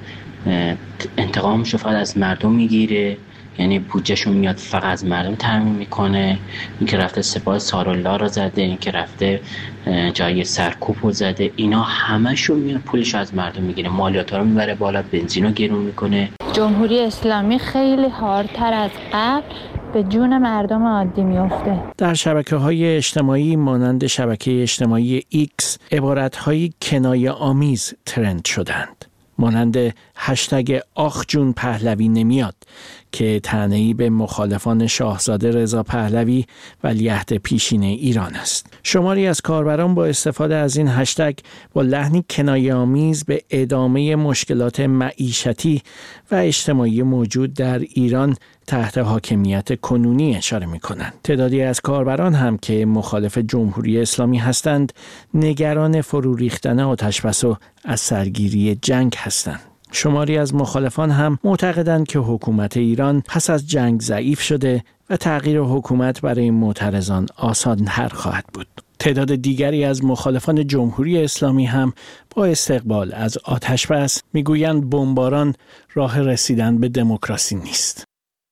انتقامشو فقط از مردم میگیره، یعنی بودجهشون میاد فقط از مردم تامین میکنه. این که رفته سپاه سارالله رو زده، این که رفته جای سرکوب رو زده، اینا همشون میاد پولش از مردم میگیره، مالیات ها رو میبره بالا، بنزین رو گرون میکنه. جمهوری اسلامی خیلی هاردتر از قبل به جون مردم عادی میفته. در شبکه‌های اجتماعی مانند شبکه اجتماعی ایکس عبارت‌های کنایه آمیز ترند شدند، مانند هشتگ آخ جون پهلوی نمیاد که طعنه‌ای به مخالفان شاهزاده رضا پهلوی ولیعهد پیشین ایران است. شماری از کاربران با استفاده از این هشتگ با لحنی کنایه‌آمیز به ادامه مشکلات معیشتی و اجتماعی موجود در ایران تحت حاکمیت کنونی اشاره می‌کنند. تعدادی از کاربران هم که مخالف جمهوری اسلامی هستند، نگران فرو ریختن آتشبس و از سرگیری جنگ هستند. شماری از مخالفان هم معتقدند که حکومت ایران پس از جنگ ضعیف شده و تغییر حکومت برای معترضان آسان‌تر خواهد بود. تعداد دیگری از مخالفان جمهوری اسلامی هم با استقبال از آتشبس میگویند بمباران راه رسیدن به دموکراسی نیست.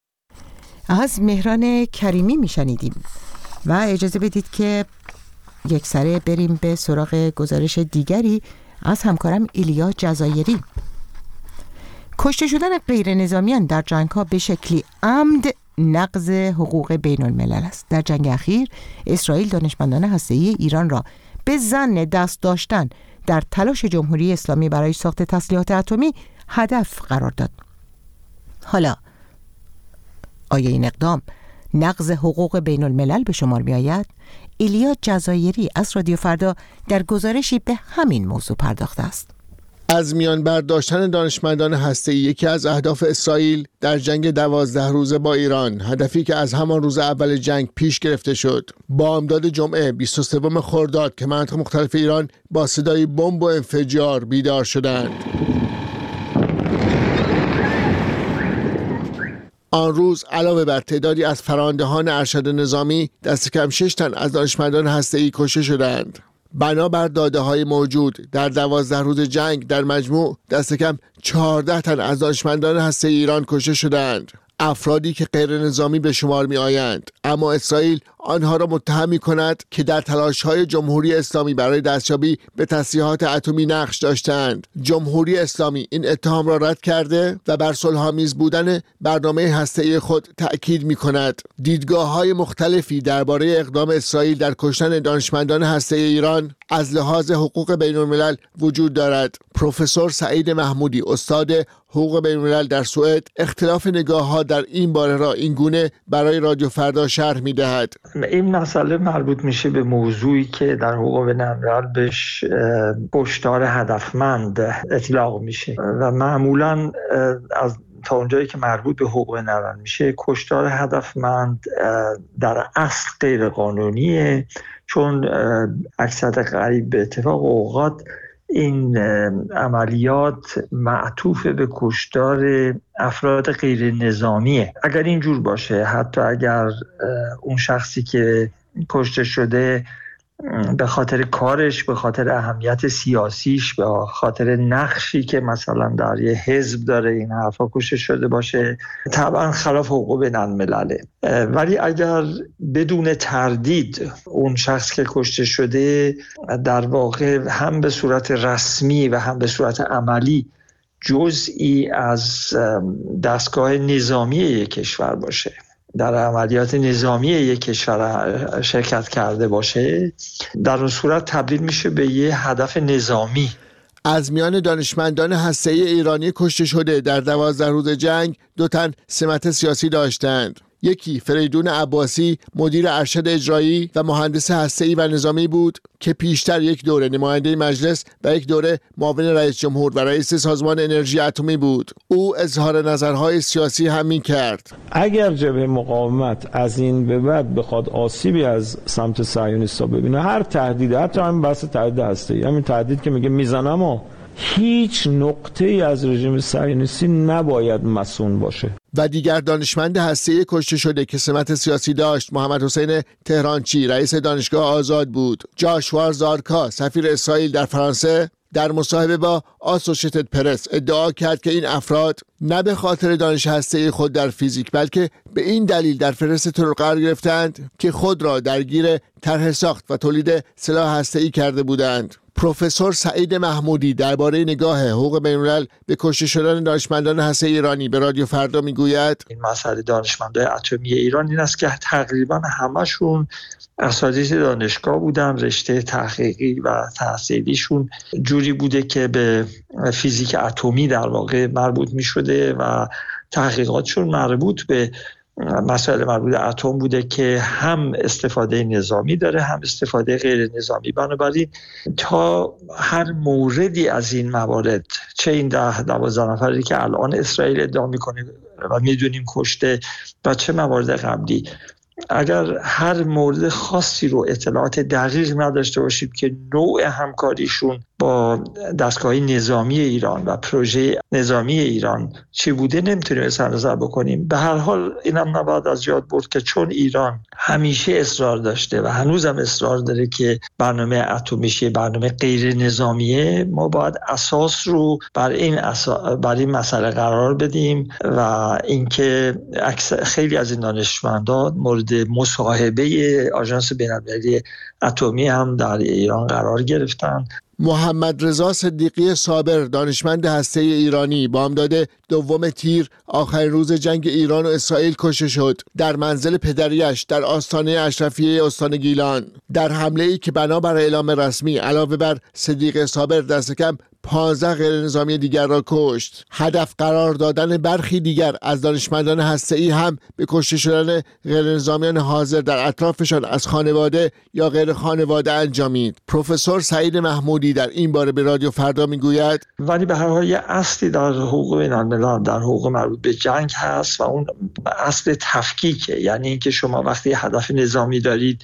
از مهران کریمی میشنیدیم و اجازه بدید که یک سره بریم به سراغ گزارش دیگری از همکارم ایلیا جزایری. کشته شدن غیر نظامیان در جنگ‌ها به شکلی عمد نقض حقوق بین الملل است. در جنگ اخیر اسرائیل دانشمندان هسته‌ای ایران را به ظن دست داشتن در تلاش جمهوری اسلامی برای ساخت تسلیحات اتمی هدف قرار داد. حالا آیا این اقدام نقض حقوق بین الملل به شمار می آید؟ ایلیا جزایری از رادیو فردا در گزارشی به همین موضوع پرداخته است. از میان برداشتن دانشمندان هسته‌ای یکی از اهداف اسرائیل در جنگ 12 روزه با ایران، هدفی که از همان روز اول جنگ پیش گرفته شد. بامداد جمعه 23 خرداد که مناطق مختلف ایران با صدای بمب و انفجار بیدار شدند. آن روز علاوه بر تعدادی از فرماندهان ارشد نظامی، دست کم 6 تن از دانشمندان هسته‌ای کشته شدند. بنابر داده‌های موجود در 12 روز جنگ در مجموع دست کم 14 تن از دانشمندان هسته‌ای ایران کشته شدند. افرادی که غیر نظامی به شمار می آیند، اما اسرائیل آنها را متهم می کند که در تلاش‌های جمهوری اسلامی برای دستیابی به تسلیحات اتمی نقش داشتند. جمهوری اسلامی این اتهام را رد کرده و بر صلح‌آمیز بودن برنامه هسته‌ای خود تأکید می کند. دیدگاه‌های مختلفی درباره اقدام اسرائیل در کشتن دانشمندان هسته‌ای ایران از لحاظ حقوق بین‌الملل وجود دارد. پروفسور سعید محمودی، استاد حقوق بین‌الملل در سوئد، اختلاف نگاه‌ها در این باره را این گونه برای رادیو فردا شرح می‌دهد. این مسئله مربوط میشه به موضوعی که در حقوق بین‌الملل بهش کشتار هدفمند اطلاق میشه و معمولاً از تا اونجایی که مربوط به حقوق بین‌الملل میشه، کشتار هدفمند در اصل غیر قانونیه، چون اکثر قریب به اتفاق اوقات این عملیات معطوف به کشتار افراد غیر نظامیه. اگر اینجور باشه، حتی اگر اون شخصی که کشته شده به خاطر کارش، به خاطر اهمیت سیاسیش، به خاطر نقشی که مثلا در یه حزب داره این حرفا کشته شده باشه، طبعا خلاف حقوق بین‌الملله. ولی اگر بدون تردید اون شخص که کشته شده در واقع هم به صورت رسمی و هم به صورت عملی جزئی از دستگاه نظامی یک کشور باشه، در عملیات نظامی یک کشور شرکت کرده باشه، در اون صورت تبدیل میشه به یه هدف نظامی. از میان دانشمندان هسته‌ای ایرانی کشته شده در 12 روز جنگ 2 تن سمت سیاسی داشتند. یکی فریدون عباسی، مدیر ارشد اجرایی و مهندس هسته‌ای و نظامی بود که پیشتر یک دوره نماینده مجلس و یک دوره معاون رئیس جمهور و رئیس سازمان انرژی اتمی بود. او اظهار نظرهای سیاسی هم می‌کرد. اگر جبهه مقاومت از این به بعد بخواد آسیبی از سمت صهیونیست‌ها ببینه، هر تهدید، حتی همین بحث تهدید هسته‌ای، همین تهدید که میگه میزنم و هیچ نقطه‌ای از رژیم صهیونیستی نباید مصون باشه. و دیگر دانشمند هسته‌ای کشته شده که سمت سیاسی داشت محمد حسین تهرانچی، رئیس دانشگاه آزاد بود. جاشوا زارکا، سفیر اسرائیل در فرانسه، در مصاحبه با آسوشیتد پرس ادعا کرد که این افراد نه به خاطر دانش هسته‌ای خود در فیزیک، بلکه به این دلیل در فهرست ترور قرار گرفتند که خود را درگیر طرح ساخت و تولید سلاح هسته‌ای کرده بودند. پروفسور سعید محمودی درباره نگاه حقوق بین‌الملل به کشته شدن دانشمندان هسته‌ای ایرانی به رادیو فردا میگوید: این مسئله دانشمندان اتمی ایران این است که تقریبا همشون اساتید دانشگاه بودن، رشته تحقیقی و تحصیلیشون جوری بوده که به فیزیک اتمی در واقع مربوط می شده و تحقیقاتشون مربوط به مسائل مربوط به اتم بوده که هم استفاده نظامی داره هم استفاده غیر نظامی. بنابراین تا هر موردی از این موارد، چه این 10-12 نفری که الان اسرائیل ادعا میکنه و میدونیم کشته و چه موارد قبلی، اگر هر مورد خاصی رو اطلاعات دقیق نداشته باشیم که نوع همکاریشون با دستگاه نظامی ایران و پروژه نظامی ایران چی بوده نمیتونیم اظهار نظر بکنیم. به هر حال اینم نباید از یاد برد که چون ایران همیشه اصرار داشته و هنوزم اصرار داره که برنامه اتمیش برنامه غیر نظامیه، ما باید اساس رو بر این مسئله قرار بدیم و اینکه خیلی از این دانشمندان مورد مصاحبه آژانس بین‌المللی اتمی هم در ایران قرار گرفتن. محمد رضا صدیقی صابر، دانشمند هسته‌ای ایرانی، بامداد 2 تیر آخرین روز جنگ ایران و اسرائیل کشته شد در منزل پدریش در آستانه اشرفیه استان گیلان در حمله‌ای که بنابر اعلام رسمی علاوه بر صدیقی صابر دست کم 15 غیر نظامی دیگر را کشت. هدف قرار دادن برخی دیگر از دانشمندان هسته‌ای هم به کشته شدن غیر نظامیان حاضر در اطرافشان از خانواده یا غیر خانواده انجامید. پروفسور سعید محمودی در این باره به رادیو فردا میگوید: ولی به هر حال یه اصلی در حقوق بین‌الملل، در حقوق مربوط به جنگ هست و اون اصل تفکیکه، یعنی اینکه شما وقتی هدف نظامی دارید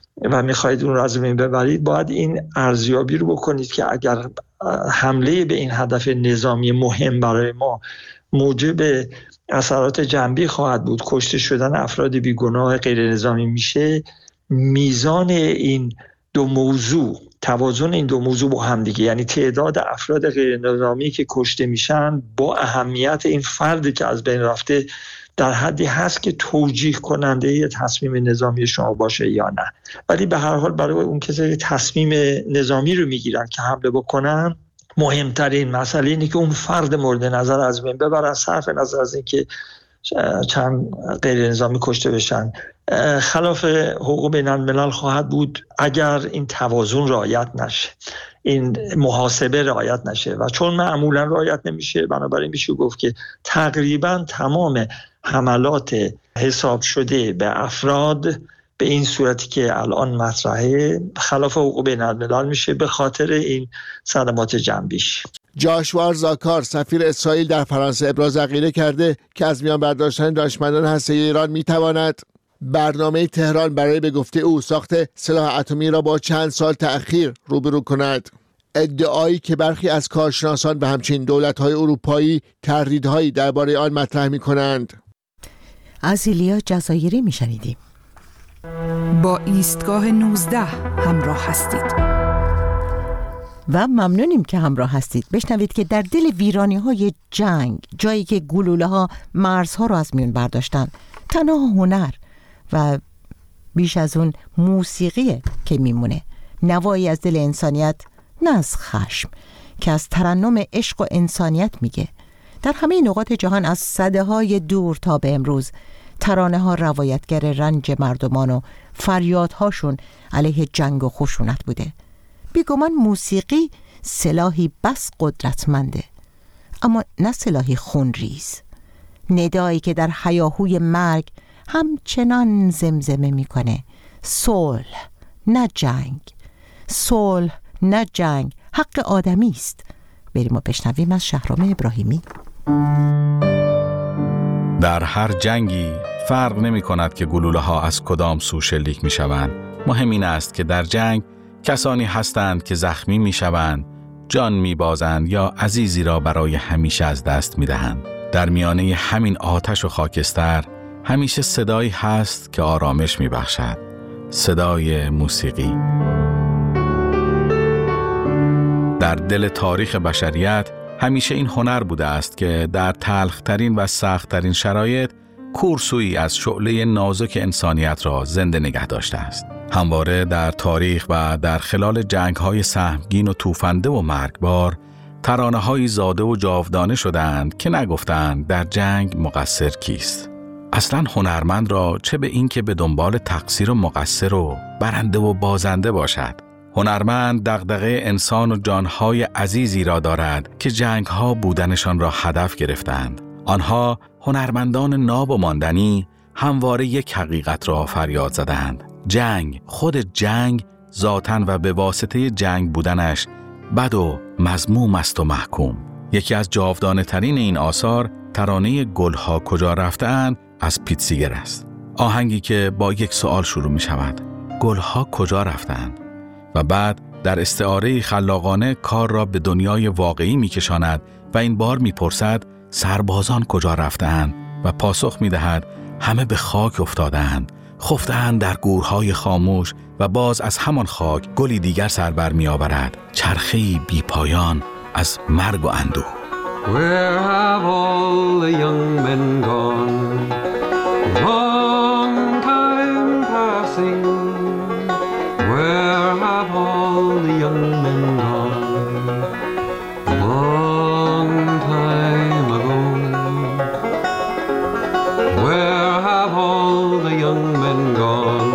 و میخواهید اون رو از بین ببرید، باید این ارزیابی رو بکنید که اگر حمله به این هدف نظامی مهم برای ما موجب اثرات جنبی خواهد بود، کشته شدن افراد بیگناه غیر نظامی میشه، میزان این دو موضوع، توازن این دو موضوع با هم دیگه، یعنی تعداد افراد غیر نظامی که کشته میشن با اهمیت این فردی که از بین رفته در حدی هست که توجیه کننده یه تصمیم نظامی شما باشه یا نه. ولی به هر حال برای اون کسی که تصمیم نظامی رو میگیرن که حمله بکنن، مهمترین مسئله اینه که اون فرد مورد نظر از بین ببرن، صرف نظر از این که چند غیر نظامی کشته بشن. خلاف حقوق بین الملل خواهد بود اگر این توازن رعایت نشه، این محاسبه رعایت نشه، و چون معمولا رعایت نمیشه بنابراین میشه گفت که تقریبا تمام حملات حساب شده به افراد به این صورتی که الان مطرحه خلاف حقوق بین الملل میشه به خاطر این صدمات جنبیش. جاشوا زاکار سفیر اسرائیل در فرانسه ابراز عقیده کرده که از میان برداشتن دانشمندان هسته‌ای ایران میتواند برنامه تهران برای به گفته او ساخت سلاح اتمی را با چند سال تأخیر روبرو کند. ادعایی که برخی از کارشناسان و همچنین دولت‌های اروپایی تردیدهایی درباره آن مطرح می‌کنند. از ایلیا جزایری میشنیدیم. با ایستگاه 19 همراه هستید و ممنونیم که همراه هستید. بشنوید که در دل ویرانی‌های جنگ، جایی که گلوله‌ها مرزها رو از میون برداشتن، تنها هنر و بیش از اون موسیقی که میمونه، نوایی از دل انسانیت، نه از خشم، که از ترنم عشق و انسانیت میگه. در همه نقاط جهان از سده‌های دور تا به امروز ترانه‌ها روایتگر رنج مردمان و فریادهاشون علیه جنگ و خشونت بوده. بیگمان موسیقی سلاحی بس قدرتمنده، اما نه سلاحی خونریز. ندایی که در هیاهوی مرگ همچنان زمزمه میکنه: صلح نه جنگ، صلح نه جنگ، حق آدمی است. بریم و بشنویم از شهرام ابراهیمی. در هر جنگی فرق نمی کند که گلوله ها از کدام سو شلیک می شوند. مهم این است که در جنگ کسانی هستند که زخمی می شوند، جان می بازند یا عزیزی را برای همیشه از دست می دهند. در میانه همین آتش و خاکستر همیشه صدایی هست که آرامش می بخشد. صدای موسیقی. در دل تاریخ بشریت همیشه این هنر بوده است که در تلخترین و سختترین شرایط کورسویی از شعله نازک انسانیت را زنده نگه داشته است. همواره در تاریخ و در خلال جنگ‌های سهمگین و توفنده و مرگبار ترانه‌های زاده و جاودانه شدند که نگفتند در جنگ مقصر کیست. اصلاً هنرمند را چه به این که به دنبال تقصیر و مقصر و برنده و بازنده باشد. هنرمند دغدغه انسان و جانهای عزیزی را دارد که جنگ‌ها بودنشان را هدف گرفتند. آنها هنرمندان ناب و ماندنی همواره یک حقیقت را فریاد زدند: جنگ، خود جنگ ذاتاً و به واسطه جنگ بودنش بد و مذموم است و محکوم. یکی از جاودانه ترین این آثار ترانه گلها کجا رفتند از پیت سیگر است. آهنگی که با یک سوال شروع می شود: گلها کجا رفتند؟ و بعد در استعاره خلاقانه کار را به دنیای واقعی می کشاند و این بار می پرسد سربازان کجا رفتند؟ و پاسخ می دهد همه به خاک افتادند، خفتند در گورهای خاموش و باز از همان خاک گلی دیگر سر بر می آورد، چرخه‌ای بی پایان از مرگ و اندوه. Where have all the young men gone? Long time passing. Where have all the young men gone? Long time ago. Where have all the young men gone?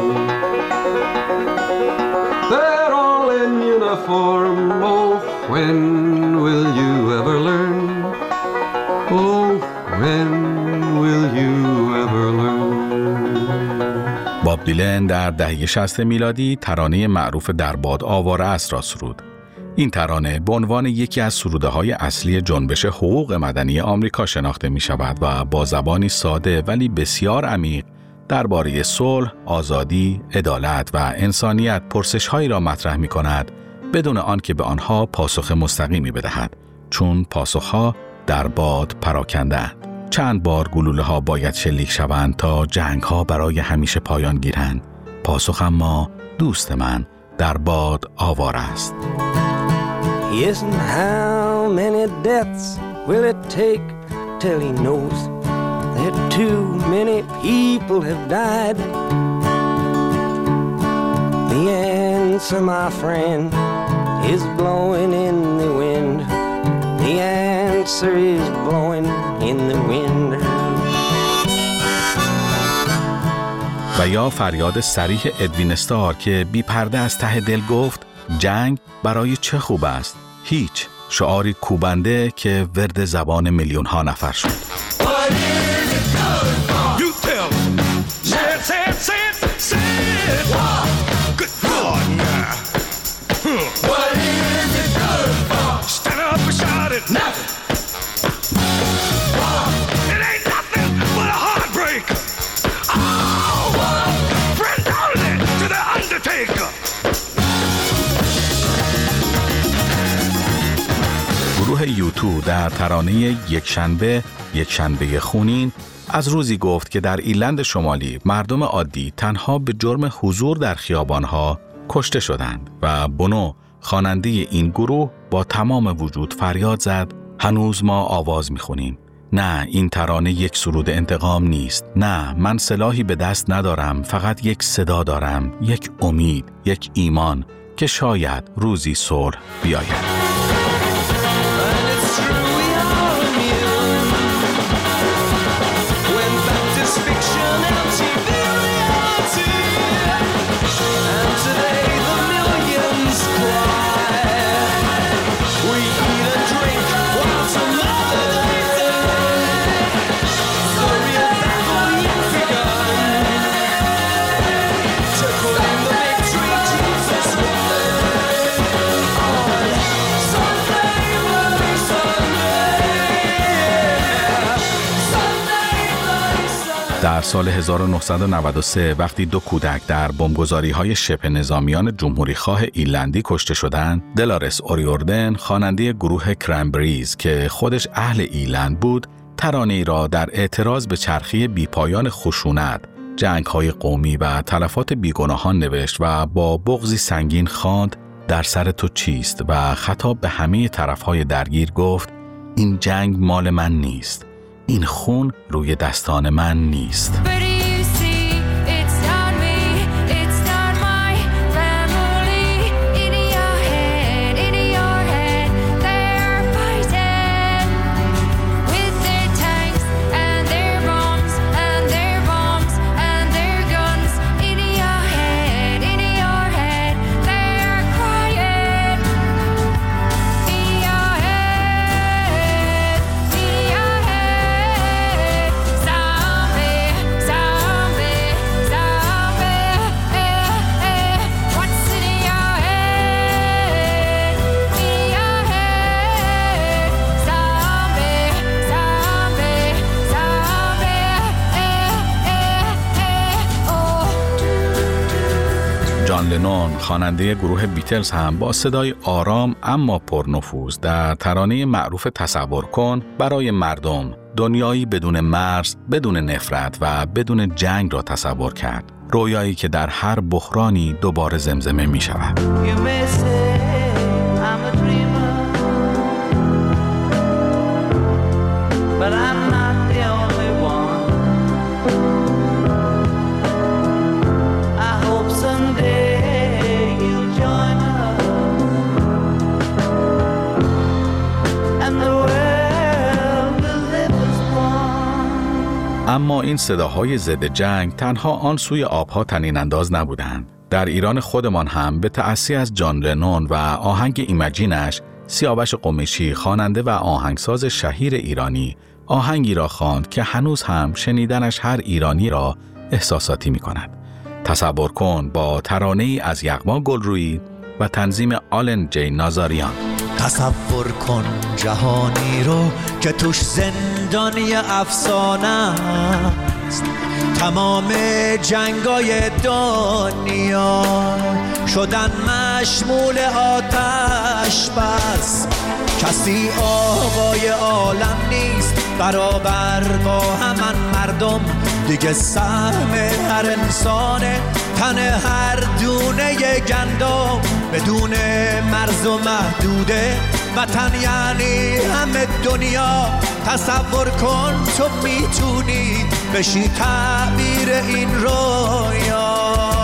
They're all in uniform. Oh, when will you ever learn? Oh, when will you ever learn? باب دیلن در دهه 60 میلادی ترانه معروف در باد آواره است را سرود. این ترانه به عنوان یکی از سروده‌های اصلی جنبش حقوق مدنی آمریکا شناخته می شود و با زبانی ساده ولی بسیار عمیق درباره صلح، آزادی، عدالت و انسانیت پرسش‌هایی را مطرح می کند بدون آنکه به آنها پاسخ مستقیمی بدهد، چون پاسخها در باد پراکنده‌اند. چند بار گلوله ها باید شلیک شوند تا جنگ ها برای همیشه پایان گیرند؟ پاسخ اما دوست من در باد آوار است. Yes, and how many deaths will it take till he knows that too many people have died? The answer, my friend, is blowing in the wind. The answer is blowing in the wind. و یا فریاد صریح ادوین استار که بی پرده از ته دل گفت جنگ برای چه خوب است؟ هیچ. شعاری کوبنده که ورد زبان میلیون ها نفر شد. گروه یوتو در ترانه یک شنبه خونین از روزی گفت که در ایرلند شمالی مردم عادی تنها به جرم حضور در خیابانها کشته شدند و بونو خواننده این گروه با تمام وجود فریاد زد هنوز ما آواز میخونیم. نه، این ترانه یک سرود انتقام نیست. نه، من سلاحی به دست ندارم، فقط یک صدا دارم، یک امید، یک ایمان که شاید روزی صلح بیاید. در سال 1993 وقتی 2 کودک در بمبگذاری‌های شبه نظامیان جمهوری‌خواه ایرلندی کشته شدند، دلارس اوریوردن خواننده گروه کرنبریز که خودش اهل ایرلند بود، ترانه‌ای را در اعتراض به چرخی بیپایان خشونت، جنگ‌های قومی و تلفات بیگناهان نوشت و با بغضی سنگین خواند در سر تو چیست و خطاب به همه طرف‌های درگیر گفت این جنگ مال من نیست. این خون روی دستان من نیست. جان لنون خواننده گروه بیتلز هم با صدای آرام اما پرنفوذ در ترانه معروف تصور کن برای مردم دنیایی بدون مرز، بدون نفرت و بدون جنگ را تصور کرد. رویایی که در هر بحرانی دوباره زمزمه می شود. اما این صداهای ضد جنگ تنها آن سوی آبها طنین انداز نبودند. در ایران خودمان هم به تأسی از جان لنون و آهنگ ایمجینش، سیاوش قمیشی خواننده و آهنگساز شهیر ایرانی آهنگی را خواند که هنوز هم شنیدنش هر ایرانی را احساساتی می کند. تصور کن با ترانه‌ای از یغما گلرویی و تنظیم آلن جی نازاریان. تصور کن جهانی رو که توش زندانی افسانه است، تمام جنگای دنیا شدن مشمول آتش بس، کسی آقای عالم نیست برابر با همان مردم، دیگه سهم هر انسانه، تن هر دونه گندم بدون مرز و محدوده. وطن یعنی همه دنیا، تصور کن تو میتونی بشی تعبیر این رویا.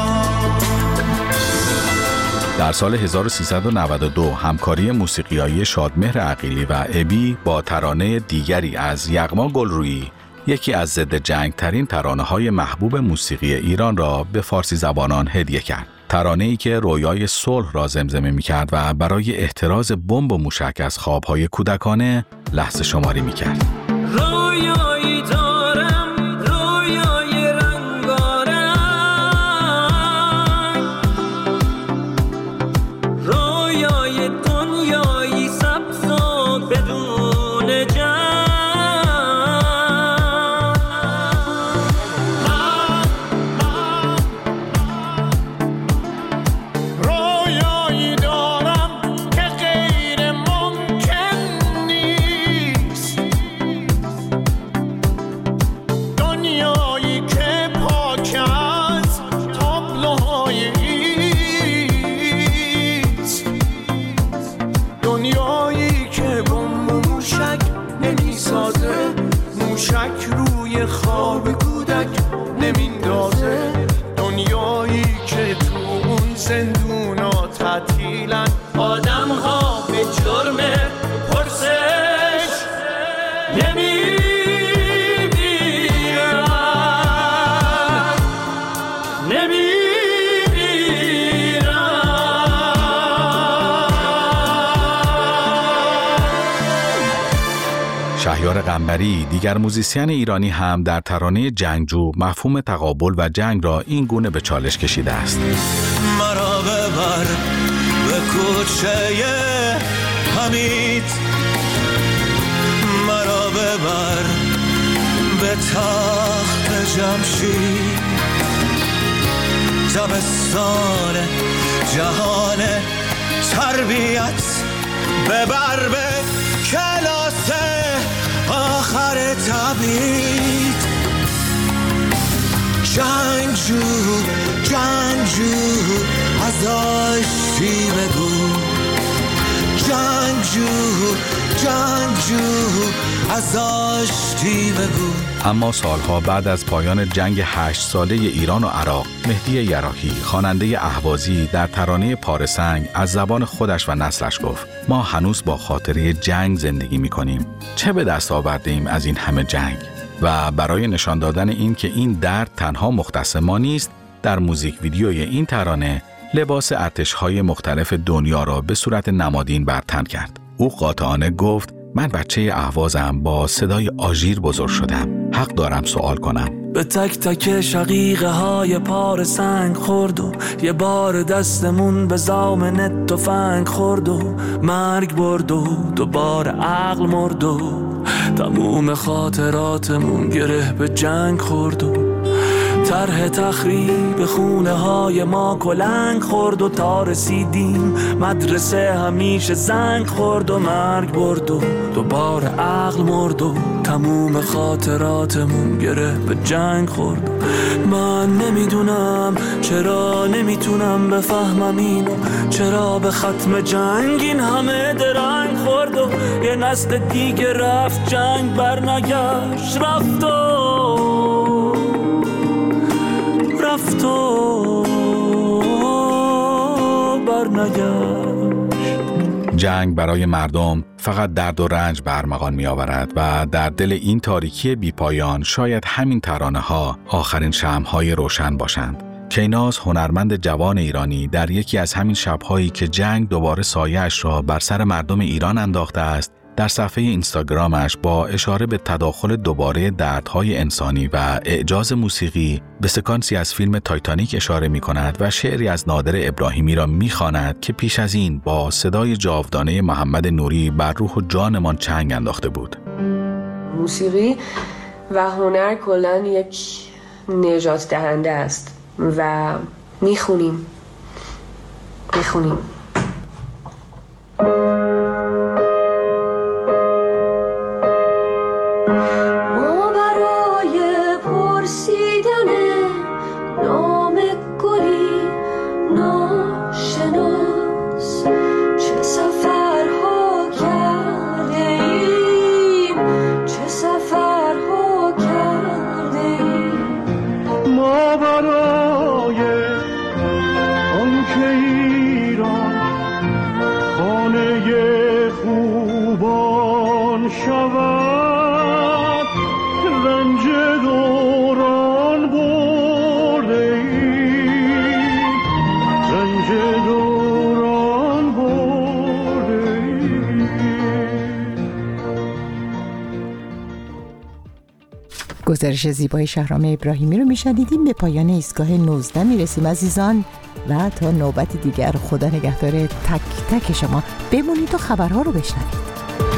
در سال 1392 همکاری موسیقیایی شادمهر عقیلی و ابی با ترانه دیگری از یغما گلرویی، یکی از ضد جنگ ترین ترانه های محبوب موسیقی ایران را به فارسی زبانان هدیه کرد. ترانه‌ای که رویای صلح را زمزمه می‌کرد و برای احتراز بمب و موشک از خواب‌های کودکانه لحظه شماری می‌کرد. رویایی دارم، رویای رنگارنگ، رویای دنیایی سبز و بدون جنگ. موشک روی خواب کودک نمیندازه، دنیایی که تو اون زندونا تعطیلن، آدم ها به جرم پرسش نمیمیرن. شهیار قنبری، دیگر موزیسین ایرانی، هم در ترانه جنگجو مفهوم تقابل و جنگ را این گونه به چالش کشیده است. مرا ببر به کوچه حمید، مرا ببر به تخت جمشید، زمستان جهان تربیت، ببر به کلاس آخر تبید. جنگجو جنگجو از آشتی بگو، جنگجو جنگجو از آشتی بگو. اما سالها بعد از پایان جنگ 8 ساله ایران و عراق، مهدی یراحی، خواننده اهوازی، در ترانه پاره سنگ از زبان خودش و نسلش گفت: ما هنوز با خاطره جنگ زندگی می‌کنیم. چه به دست آوردیم از این همه جنگ؟ و برای نشان دادن این که این درد تنها مختص ما نیست، در موزیک ویدیوی این ترانه لباس ارتش‌های مختلف دنیا را به صورت نمادین بر تن کرد. او قاطعانه گفت: من بچه اهوازم، با صدای آژیر بزرگ شدم، حق دارم سوال کنم. به تک تک شقیقه های پاره سنگ خورد و یه بار دستمون به زامن تفنگ خورد و مرگ برد و دوباره عقل مرد و تموم خاطراتمون گره به جنگ خورد و طرح تخریب خونه های ما کلنگ خورد و تا رسیدیم مدرسه همیشه زنگ خورد و مرگ برد و دوباره عقل مرد و تموم خاطراتمون گره به جنگ خورد. من نمیدونم چرا نمیتونم بفهمم اینو، چرا به ختم جنگ این همه درنگ خورد و یه نسل دیگه رفت جنگ برنگشت، رفت و برنگشت. جنگ برای مردم فقط درد و رنج برمغان می آورد و در دل این تاریکی بی پایان شاید همین ترانه ها آخرین شمع‌های روشن باشند. کیناز، هنرمند جوان ایرانی، در یکی از همین شب‌هایی که جنگ دوباره سایه‌اش را بر سر مردم ایران انداخته است، در صفحه اینستاگرامش با اشاره به تداخل دوباره دردهای انسانی و اعجاز موسیقی به سکانسی از فیلم تایتانیک اشاره می کند و شعری از نادر ابراهیمی را می خواند که پیش از این با صدای جاودانه محمد نوری بر روح و جانمان چنگ انداخته بود. موسیقی و هنر کلاً یک نجات دهنده است و میخونیم. که ایران خانه خوبان شود، رنج دوران برده ایم، رنج دوران برده ایم. گزارش زیبای شهرام ابراهیمی رو میشنیدیم. به پایان ایستگاه 19 میرسیم عزیزان و تا نوبت دیگر خدا نگهدار تک تک شما. بمونید و خبرها رو بشنوید.